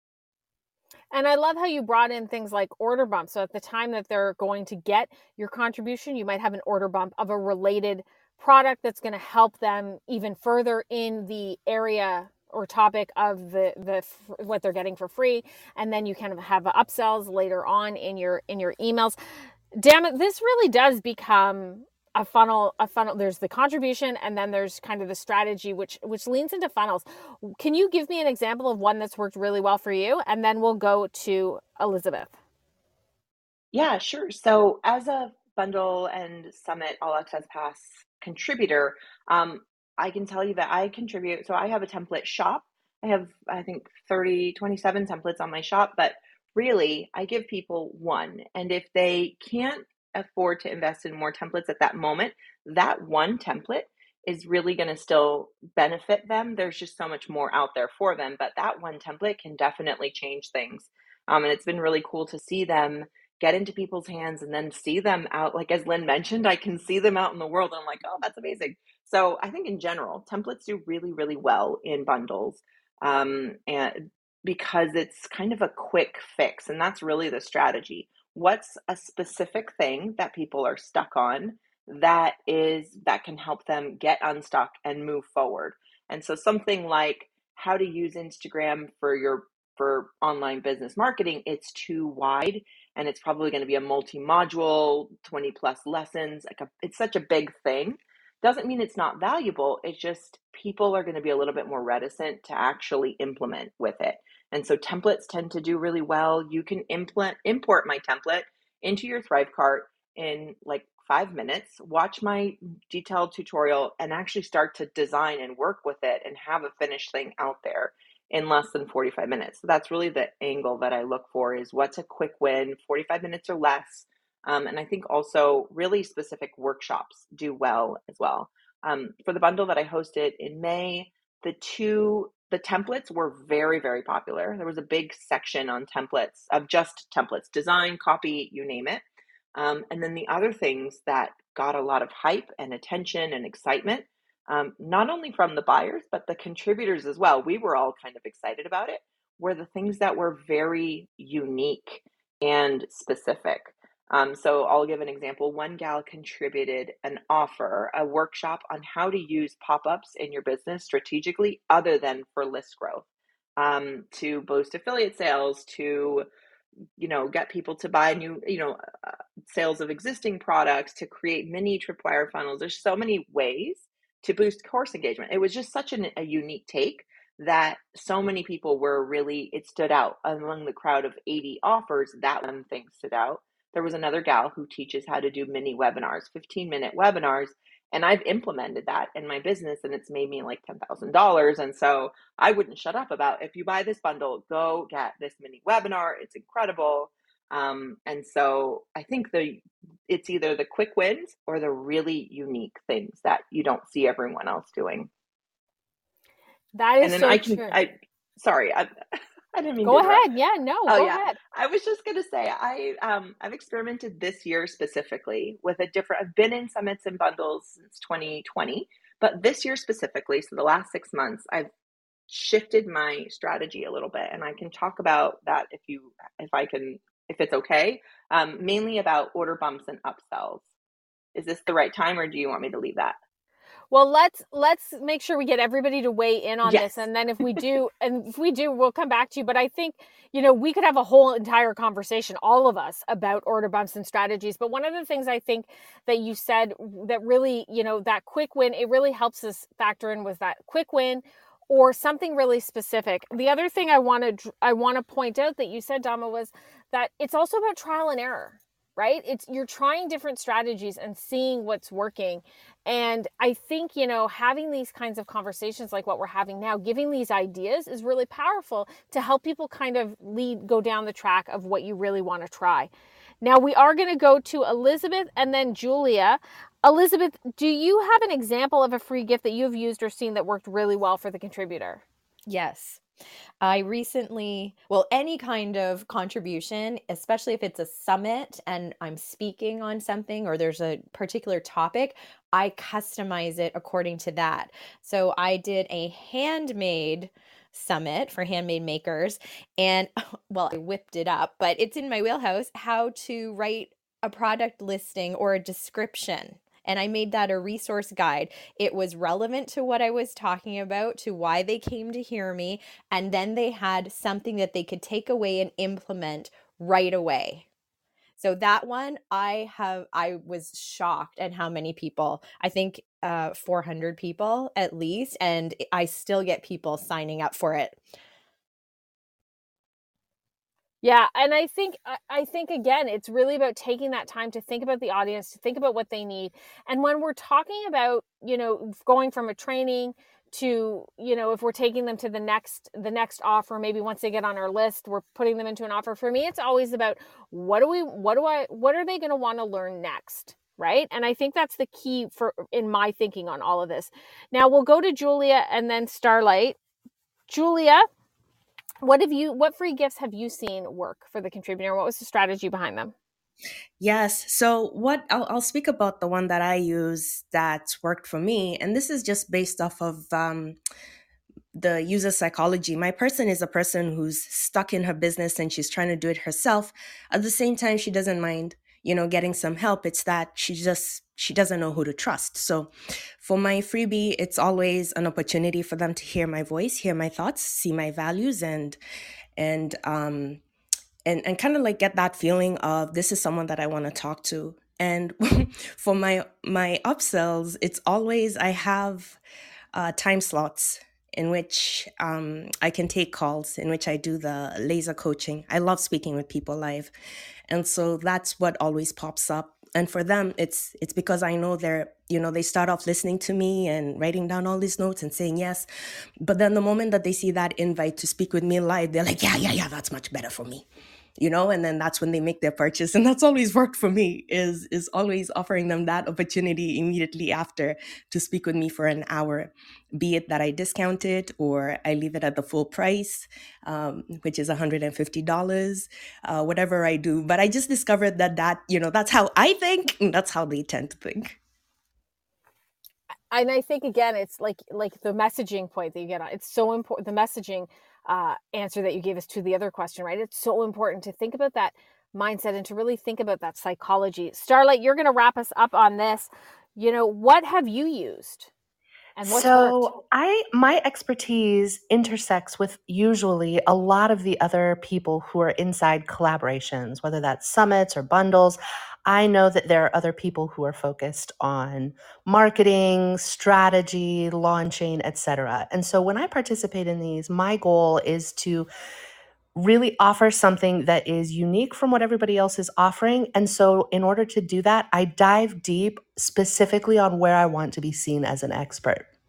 And I love how you brought in things like order bumps. So at the time that they're going to get your contribution, you might have an order bump of a related product that's going to help them even further in the area or topic of the what they're getting for free. And then you kind of have upsells later on in your emails. Damn it, this really does become a funnel. There's the contribution, and then there's kind of the strategy, which leans into funnels. Can you give me an example of one that's worked really well for you? And then we'll go to Elizabeth. Yeah, sure. So as a bundle and Summit All Access Pass contributor, I can tell you that I contribute. So I have a template shop. I have, I think, 27 templates on my shop, but really I give people one. And if they can't afford to invest in more templates at that moment, that one template is really going to still benefit them. There's just so much more out there for them, but that one template can definitely change things. And it's been really cool to see them get into people's hands and then see them out. Like, as Lynn mentioned, I can see them out in the world and I'm like, oh, that's amazing. So I think in general, templates do really, really well in bundles, and because it's kind of a quick fix. And that's really the strategy. What's a specific thing that people are stuck on that can help them get unstuck and move forward? And so something like how to use Instagram for online business marketing, it's too wide, and it's probably going to be a multi-module, 20 plus lessons. It's such a big thing. Doesn't mean it's not valuable. It's just people are going to be a little bit more reticent to actually implement with it. And so templates tend to do really well. You can import my template into your Thrivecart in like 5 minutes, watch my detailed tutorial, and actually start to design and work with it and have a finished thing out there in less than 45 minutes. So that's really the angle that I look for, is what's a quick win, 45 minutes or less. And I think also really specific workshops do well as well. For the bundle that I hosted in May, the templates were very, very popular. There was a big section on templates, of just templates, design, copy, you name it. And then the other things that got a lot of hype and attention and excitement, not only from the buyers, but the contributors as well, we were all kind of excited about it, were the things that were very unique and specific. So I'll give an example. One gal contributed an offer, a workshop on how to use pop-ups in your business strategically, other than for list growth, to boost affiliate sales, to get people to buy new, sales of existing products, to create mini tripwire funnels. There's so many ways to boost course engagement. It was just such a unique take that so many people it stood out among the crowd of 80 offers. That one thing stood out. There was another gal who teaches how to do mini webinars, 15-minute webinars. And I've implemented that in my business, and it's made me like $10,000. And so I wouldn't shut up about, if you buy this bundle, go get this mini webinar. It's incredible. And so I think it's either the quick wins or the really unique things that you don't see everyone else doing. That is so true. Sorry, I didn't mean to Go interrupt. ahead. Yeah, no, Oh go yeah, ahead. I was just gonna say I've experimented this year specifically with I've been in summits and bundles since 2020, but this year specifically, so the last 6 months, I've shifted my strategy a little bit, and I can talk about that if it's okay. Mainly about order bumps and upsells. Is this the right time, or do you want me to leave that? Well, let's make sure we get everybody to weigh in on Yes. this, and then if we do, we'll come back to you. But I think, we could have a whole entire conversation, all of us, about order bumps and strategies. But one of the things I think that you said that really, that quick win, it really helps us factor in was that quick win or something really specific. The other thing I want to point out that you said, Dama, was that it's also about trial and error, right? You're trying different strategies and seeing what's working. And I think, having these kinds of conversations like what we're having now, giving these ideas is really powerful to help people kind of go down the track of what you really want to try. Now we are going to go to Elizabeth and then Julia. Elizabeth, do you have an example of a free gift that you've used or seen that worked really well for the contributor? Yes. I recently, any kind of contribution, especially if it's a summit and I'm speaking on something or there's a particular topic, I customize it according to that. So I did a handmade summit for handmade makers, and I whipped it up, but it's in my wheelhouse, how to write a product listing or a description. And I made that a resource guide. It was relevant to what I was talking about, to why they came to hear me. And then they had something that they could take away and implement right away. So that one, I was shocked at how many people, I think 400 people at least, and I still get people signing up for it. Yeah, and I think again, it's really about taking that time to think about the audience, to think about what they need. And when we're talking about, going from a training to, if we're taking them to the next offer, maybe once they get on our list, we're putting them into an offer. For me, it's always about what are they going to want to learn next? Right? And I think that's the key in my thinking on all of this. Now we'll go to Julia and then Starlight. Julia, what free gifts have you seen work for the contributor? What was the strategy behind them? Yes. So I'll speak about the one that I use that's worked for me. And this is just based off of the user psychology. My person is a person who's stuck in her business and she's trying to do it herself. At the same time, she doesn't mind, getting some help. It's that she doesn't know who to trust. So for my freebie, it's always an opportunity for them to hear my voice, hear my thoughts, see my values, and kind of like get that feeling of this is someone that I want to talk to. And for my upsells, it's always, I have time slots in which I can take calls, in which I do the laser coaching. I love speaking with people live. And so that's what always pops up. And for them, it's because I know they start off listening to me and writing down all these notes and saying yes. But then the moment that they see that invite to speak with me live, they're like, yeah, that's much better for me. And then that's when they make their purchase. And that's always worked for me, is always offering them that opportunity immediately after to speak with me for an hour, be it that I discount it or I leave it at the full price, which is $150, whatever I do. But I just discovered that that's how I think, and that's how they tend to think. And I think, again, it's like the messaging point that you get on. It's so important. The messaging answer that you gave us to the other question, right? It's so important to think about that mindset and to really think about that psychology. Starlight, you're going to wrap us up on this. What have you used? And what's worked? My expertise intersects with usually a lot of the other people who are inside collaborations, whether that's summits or bundles. I know that there are other people who are focused on marketing, strategy, launching, etc. And so when I participate in these, my goal is to really offer something that is unique from what everybody else is offering. And so in order to do that, I dive deep specifically on where I want to be seen as an expert.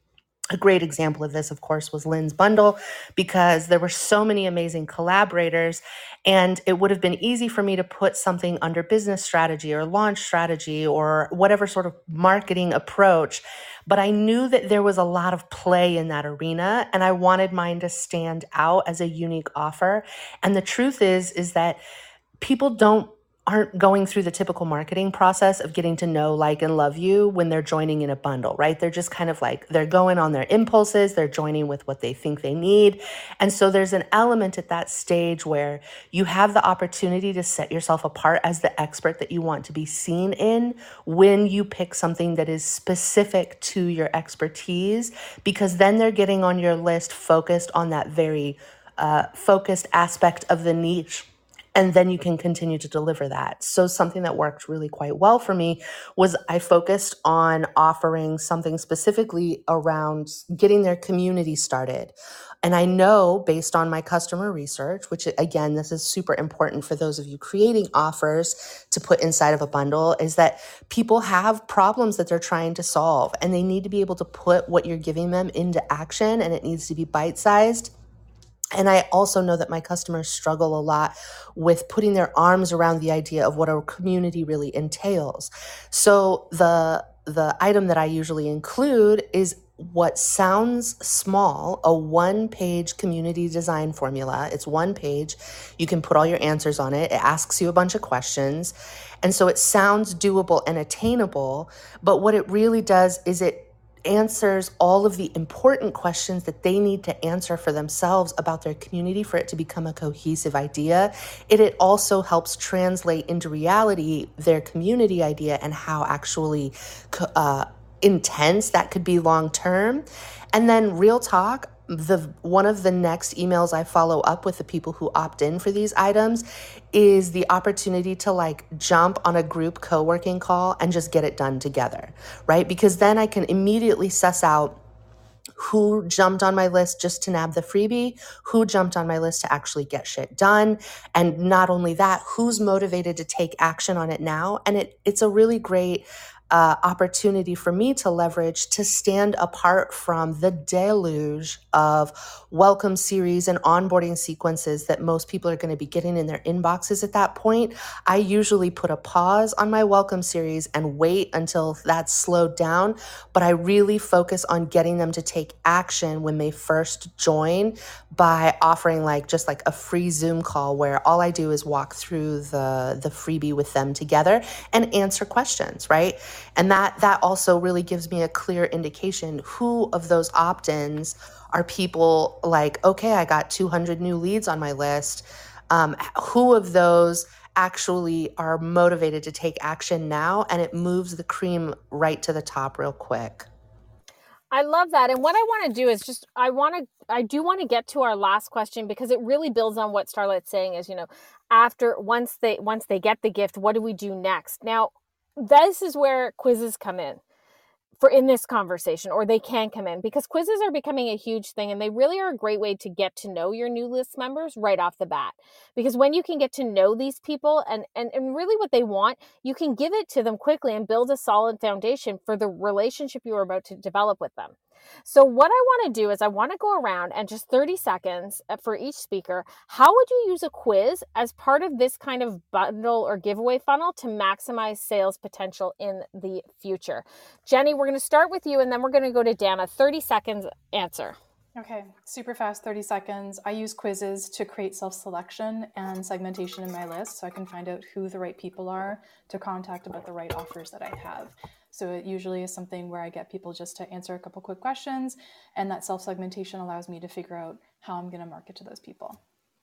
A great example of this, of course, was Lynn's bundle, because there were so many amazing collaborators, and it would have been easy for me to put something under business strategy or launch strategy or whatever sort of marketing approach. But I knew that there was a lot of play in that arena, and I wanted mine to stand out as a unique offer. And the truth is that people aren't going through the typical marketing process of getting to know, like, and love you when they're joining in a bundle, right? They're just kind of like, they're going on their impulses, they're joining with what they think they need. And so there's an element at that stage where you have the opportunity to set yourself apart as the expert that you want to be seen in when you pick something that is specific to your expertise, because then they're getting on your list focused on that very focused aspect of the niche, and then you can continue to deliver that. So something that worked really quite well for me was I focused on offering something specifically around getting their community started. And I know, based on my customer research, which again, this is super important for those of you creating offers to put inside of a bundle, is that people have problems that they're trying to solve, and they need to be able to put what you're giving them into action, and it needs to be bite-sized. And I also know that my customers struggle a lot with putting their arms around the idea of what a community really entails. So the item that I usually include is what sounds small, a one-page community design formula. It's one page. You can put all your answers on it. It asks you a bunch of questions. And so it sounds doable and attainable, but what it really does is it answers all of the important questions that they need to answer for themselves about their community for it to become a cohesive idea. It also helps translate into reality their community idea and how actually intense that could be long term. And then real talk, one of the next emails I follow up with the people who opt in for these items is the opportunity to like jump on a group co-working call and just get it done together, right? Because then I can immediately suss out who jumped on my list just to nab the freebie, who jumped on my list to actually get shit done. And not only that, who's motivated to take action on it now. And it's a really great opportunity for me to leverage to stand apart from the deluge of welcome series and onboarding sequences that most people are going to be getting in their inboxes at that point. I usually put a pause on my welcome series and wait until that's slowed down, but I really focus on getting them to take action when they first join by offering just a free Zoom call where all I do is walk through the freebie with them together and answer questions, right? And that also really gives me a clear indication who of those opt-ins are people like, okay, I got 200 new leads on my list. Who of those actually are motivated to take action now? And it moves the cream right to the top real quick. I love that. And what I want to do is I do want to get to our last question, because it really builds on what Starlight's saying is, once they get the gift, what do we do next? Now, this is where quizzes come in this conversation, or they can come in, because quizzes are becoming a huge thing, and they really are a great way to get to know your new list members right off the bat. Because when you can get to know these people and really what they want, you can give it to them quickly and build a solid foundation for the relationship you are about to develop with them. So what I want to do is I want to go around and just 30 seconds for each speaker. How would you use a quiz as part of this kind of bundle or giveaway funnel to maximize sales potential in the future? Jenny, we're going to start with you, and then we're going to go to Dana. 30 seconds answer. Okay, super fast, 30 seconds. I use quizzes to create self-selection and segmentation in my list so I can find out who the right people are to contact about the right offers that I have. So it usually is something where I get people just to answer a couple quick questions, and that self-segmentation allows me to figure out how I'm going to market to those people.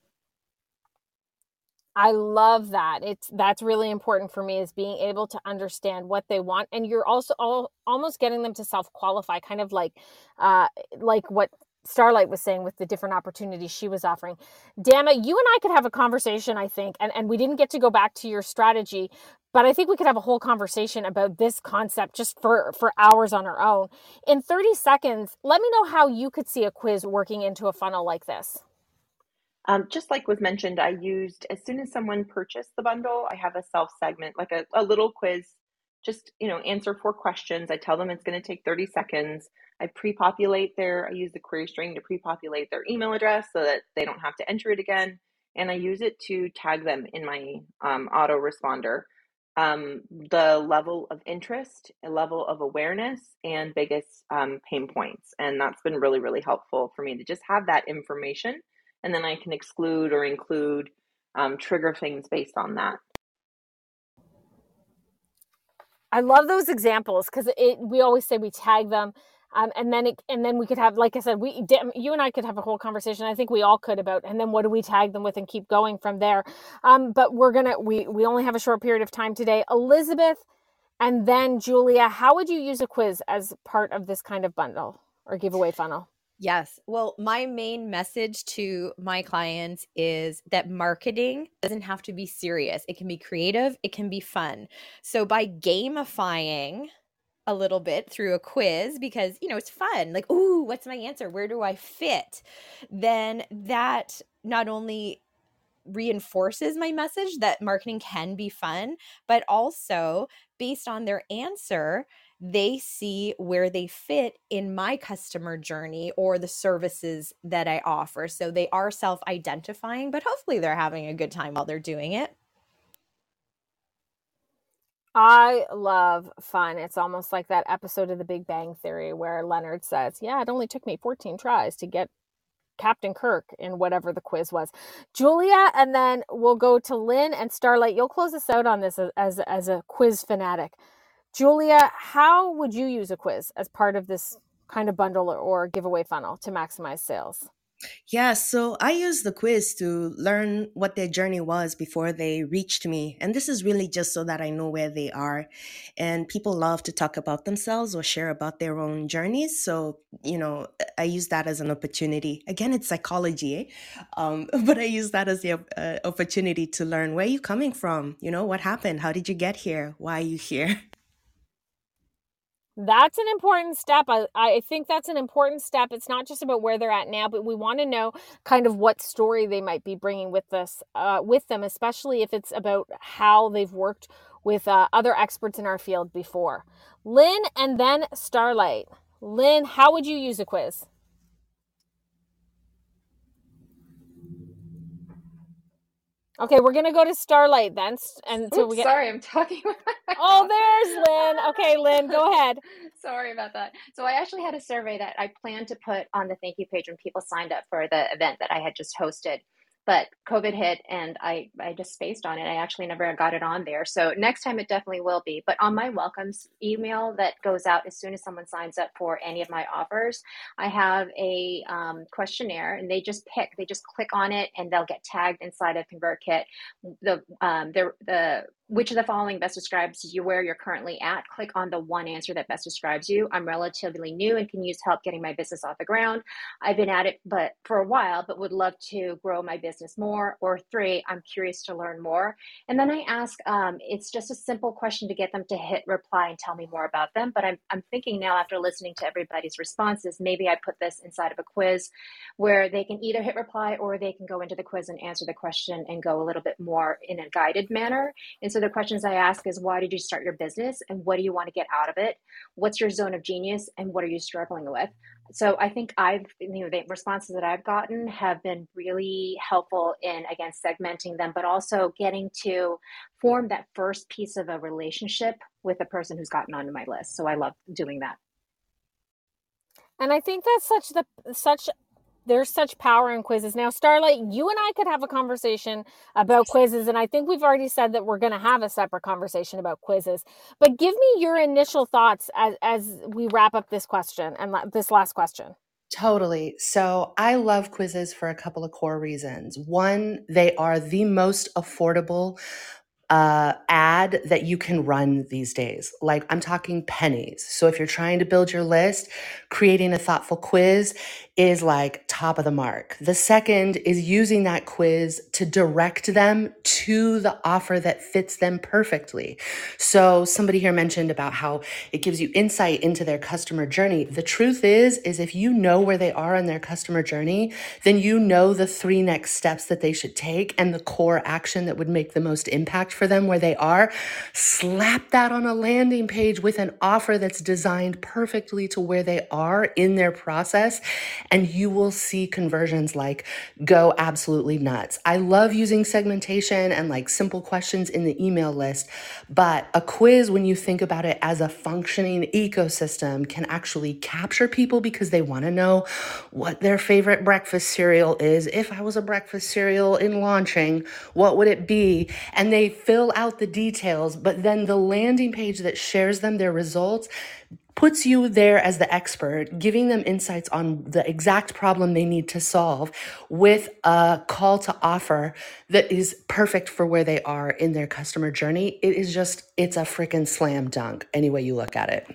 I love that. That's really important for me, is being able to understand what they want. And you're also almost getting them to self-qualify, kind of like what Starlight was saying with the different opportunities she was offering. Dana, you and I could have a conversation, I think, and we didn't get to go back to your strategy, but I think we could have a whole conversation about this concept just for hours on our own. In 30 seconds, let me know how you could see a quiz working into a funnel like this. Just like was mentioned, I used, as soon as someone purchased the bundle, I have a self-segment, like a little quiz just, answer 4 questions. I tell them it's going to take 30 seconds. I use the query string to pre-populate their email address so that they don't have to enter it again. And I use it to tag them in my autoresponder. The level of interest, a level of awareness, and biggest pain points. And that's been really, really helpful for me to just have that information. And then I can exclude or include trigger things based on that. I love those examples because we always say we tag them. And then we could have, like I said, you and I could have a whole conversation. I think we all could about, and then what do we tag them with and keep going from there. But we only have a short period of time today. Elizabeth, and then Julia, how would you use a quiz as part of this kind of bundle or giveaway funnel? Yes. Well, my main message to my clients is that marketing doesn't have to be serious. It can be creative. It can be fun. So by gamifying a little bit through a quiz, because, it's fun. Like, ooh, what's my answer? Where do I fit? Then that not only reinforces my message that marketing can be fun, but also based on their answer, they see where they fit in my customer journey or the services that I offer. So they are self-identifying, but hopefully they're having a good time while they're doing it. I love fun. It's almost like that episode of The Big Bang Theory where Leonard says, yeah, it only took me 14 tries to get Captain Kirk in whatever the quiz was. Julia, and then we'll go to Lynn and Starlight. You'll close us out on this as a quiz fanatic. Julia, how would you use a quiz as part of this kind of bundle or giveaway funnel to maximize sales? Yeah, so I use the quiz to learn what their journey was before they reached me. And this is really just so that I know where they are. And people love to talk about themselves or share about their own journeys. So, I use that as an opportunity. Again, it's psychology, but I use that as the opportunity to learn where are you coming from? What happened? How did you get here? Why are you here? That's an important step. I think that's an important step. It's not just about where they're at now, but we want to know kind of what story they might be bringing with them, especially if it's about how they've worked with other experts in our field before. Lynn and then Starlight. Lynn, how would you use a quiz? Okay, we're going to go to Starlight then. Sorry, I'm talking. Oh, there's Lynn. Okay, Lynn, go ahead. Sorry about that. So I actually had a survey that I planned to put on the thank you page when people signed up for the event that I had just hosted. But COVID hit and I just spaced on it. I actually never got it on there. So next time it definitely will be. But on my welcomes email that goes out as soon as someone signs up for any of my offers, I have a questionnaire and they just click on it and they'll get tagged inside of ConvertKit. Which of the following best describes you where you're currently at? Click on the one answer that best describes you. I'm relatively new and can use help getting my business off the ground. I've been at it for a while, but would love to grow my business more. Or 3, I'm curious to learn more. And then I ask, it's just a simple question to get them to hit reply and tell me more about them. But I'm thinking now after listening to everybody's responses, maybe I put this inside of a quiz where they can either hit reply or they can go into the quiz and answer the question and go a little bit more in a guided manner. And so the questions I ask is, why did you start your business and what do you want to get out of it? What's your zone of genius and what are you struggling with? So I think the responses that I've gotten have been really helpful in, again, segmenting them, but also getting to form that first piece of a relationship with the person who's gotten onto my list. So I love doing that. And I think that's there's such power in quizzes. Now, Starlight, you and I could have a conversation about quizzes, and I think we've already said that we're going to have a separate conversation about quizzes. But give me your initial thoughts as we wrap up this question and this last question. Totally. So I love quizzes for a couple of core reasons. One, they are the most affordable ad that you can run these days. Like, I'm talking pennies. So if you're trying to build your list, creating a thoughtful quiz is like top of the mark. The second is using that quiz to direct them to the offer that fits them perfectly. So somebody here mentioned about how it gives you insight into their customer journey. The truth is if you know where they are in their customer journey, then you know the 3 next steps that they should take and the core action that would make the most impact for for them where they are, slap that on a landing page with an offer that's designed perfectly to where they are in their process, and you will see conversions like go absolutely nuts. I love using segmentation and like simple questions in the email list, but a quiz, when you think about it as a functioning ecosystem, can actually capture people because they want to know what their favorite breakfast cereal is. If I was a breakfast cereal in launching, what would it be? And they fill out the details, but then the landing page that shares them their results puts you there as the expert, giving them insights on the exact problem they need to solve with a call to offer that is perfect for where they are in their customer journey. It's a freaking slam dunk any way you look at it.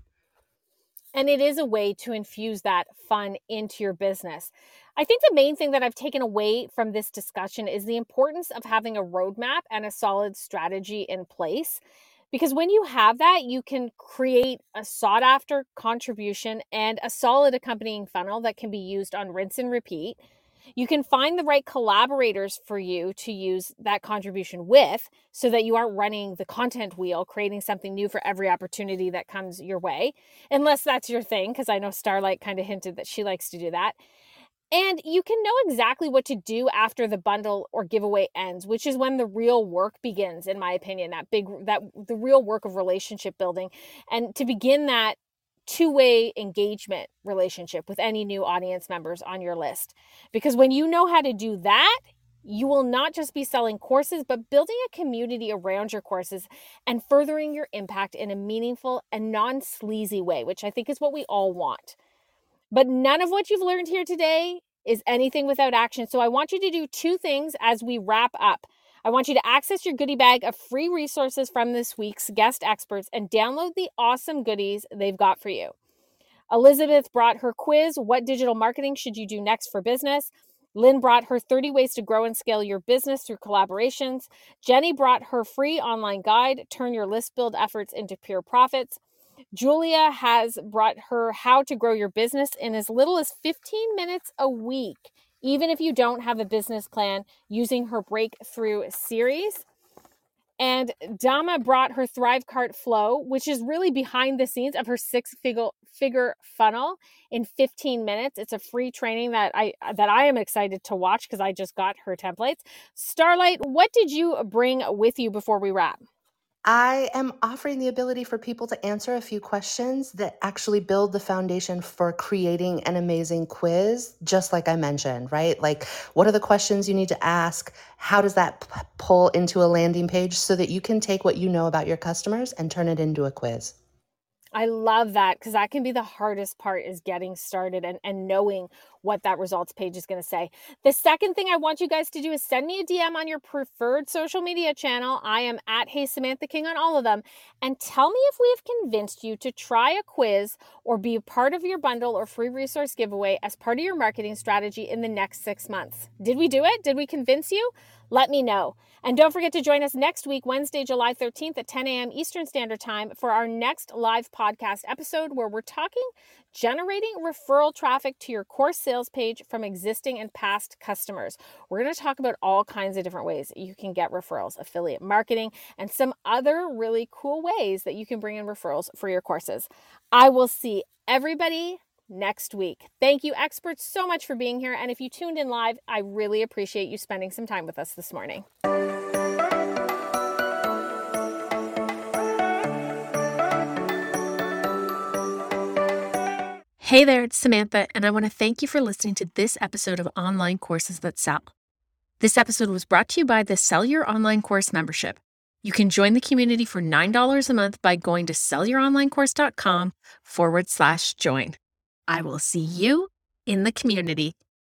And it is a way to infuse that fun into your business. I think the main thing that I've taken away from this discussion is the importance of having a roadmap and a solid strategy in place. Because when you have that, you can create a sought after contribution and a solid accompanying funnel that can be used on rinse and repeat. You can find the right collaborators for you to use that contribution with so that you aren't running the content wheel, creating something new for every opportunity that comes your way, unless that's your thing, because I know Starlight kind of hinted that she likes to do that. And you can know exactly what to do after the bundle or giveaway ends, which is when the real work begins, in my opinion, the real work of relationship building, and to begin that two-way engagement relationship with any new audience members on your list. Because when you know how to do that, you will not just be selling courses, but building a community around your courses and furthering your impact in a meaningful and non-sleazy way, which I think is what we all want. But none of what you've learned here today is anything without action. So I want you to do two things as we wrap up. I want you to access your goodie bag of free resources from this week's guest experts and download the awesome goodies they've got for you. Elizabeth brought her quiz, What Digital Marketing Should You Do Next for Business? Lynn brought her 30 ways to grow and scale your business through collaborations. Jenny brought her free online guide, Turn Your List Build Efforts into Pure Profits. Julia has brought her How to Grow Your Business in as little as 15 minutes a week, even if you don't have a business plan, using her Breakthrough series. And Dama brought her Thrive Cart Flow, which is really behind the scenes of her six-figure funnel in 15 minutes. It's a free training that I am excited to watch because I just got her templates. Starlight, what did you bring with you before we wrap? I am offering the ability for people to answer a few questions that actually build the foundation for creating an amazing quiz, just like I mentioned, right? Like, what are the questions you need to ask? How does that pull into a landing page so that you can take what you know about your customers and turn it into a quiz? I love that, because that can be the hardest part, is getting started and knowing what that results page is going to say. The second thing I want you guys to do is send me a DM on your preferred social media channel. I am at Hey Samantha King on all of them. And tell me if we have convinced you to try a quiz or be a part of your bundle or free resource giveaway as part of your marketing strategy in the next 6 months. Did we do it? Did we convince you? Let me know. And don't forget to join us next week, Wednesday, July 13th at 10 a.m. Eastern Standard Time for our next live podcast episode, where we're talking generating referral traffic to your course sales page from existing and past customers. We're going to talk about all kinds of different ways you can get referrals, affiliate marketing, and some other really cool ways that you can bring in referrals for your courses. I will see everybody next week. Thank you, experts, so much for being here. And if you tuned in live, I really appreciate you spending some time with us this morning. Hey there, it's Samantha, and I want to thank you for listening to this episode of Online Courses That Sell. This episode was brought to you by the Sell Your Online Course membership. You can join the community for $9 a month by going to sellyouronlinecourse.com/join. I will see you in the community.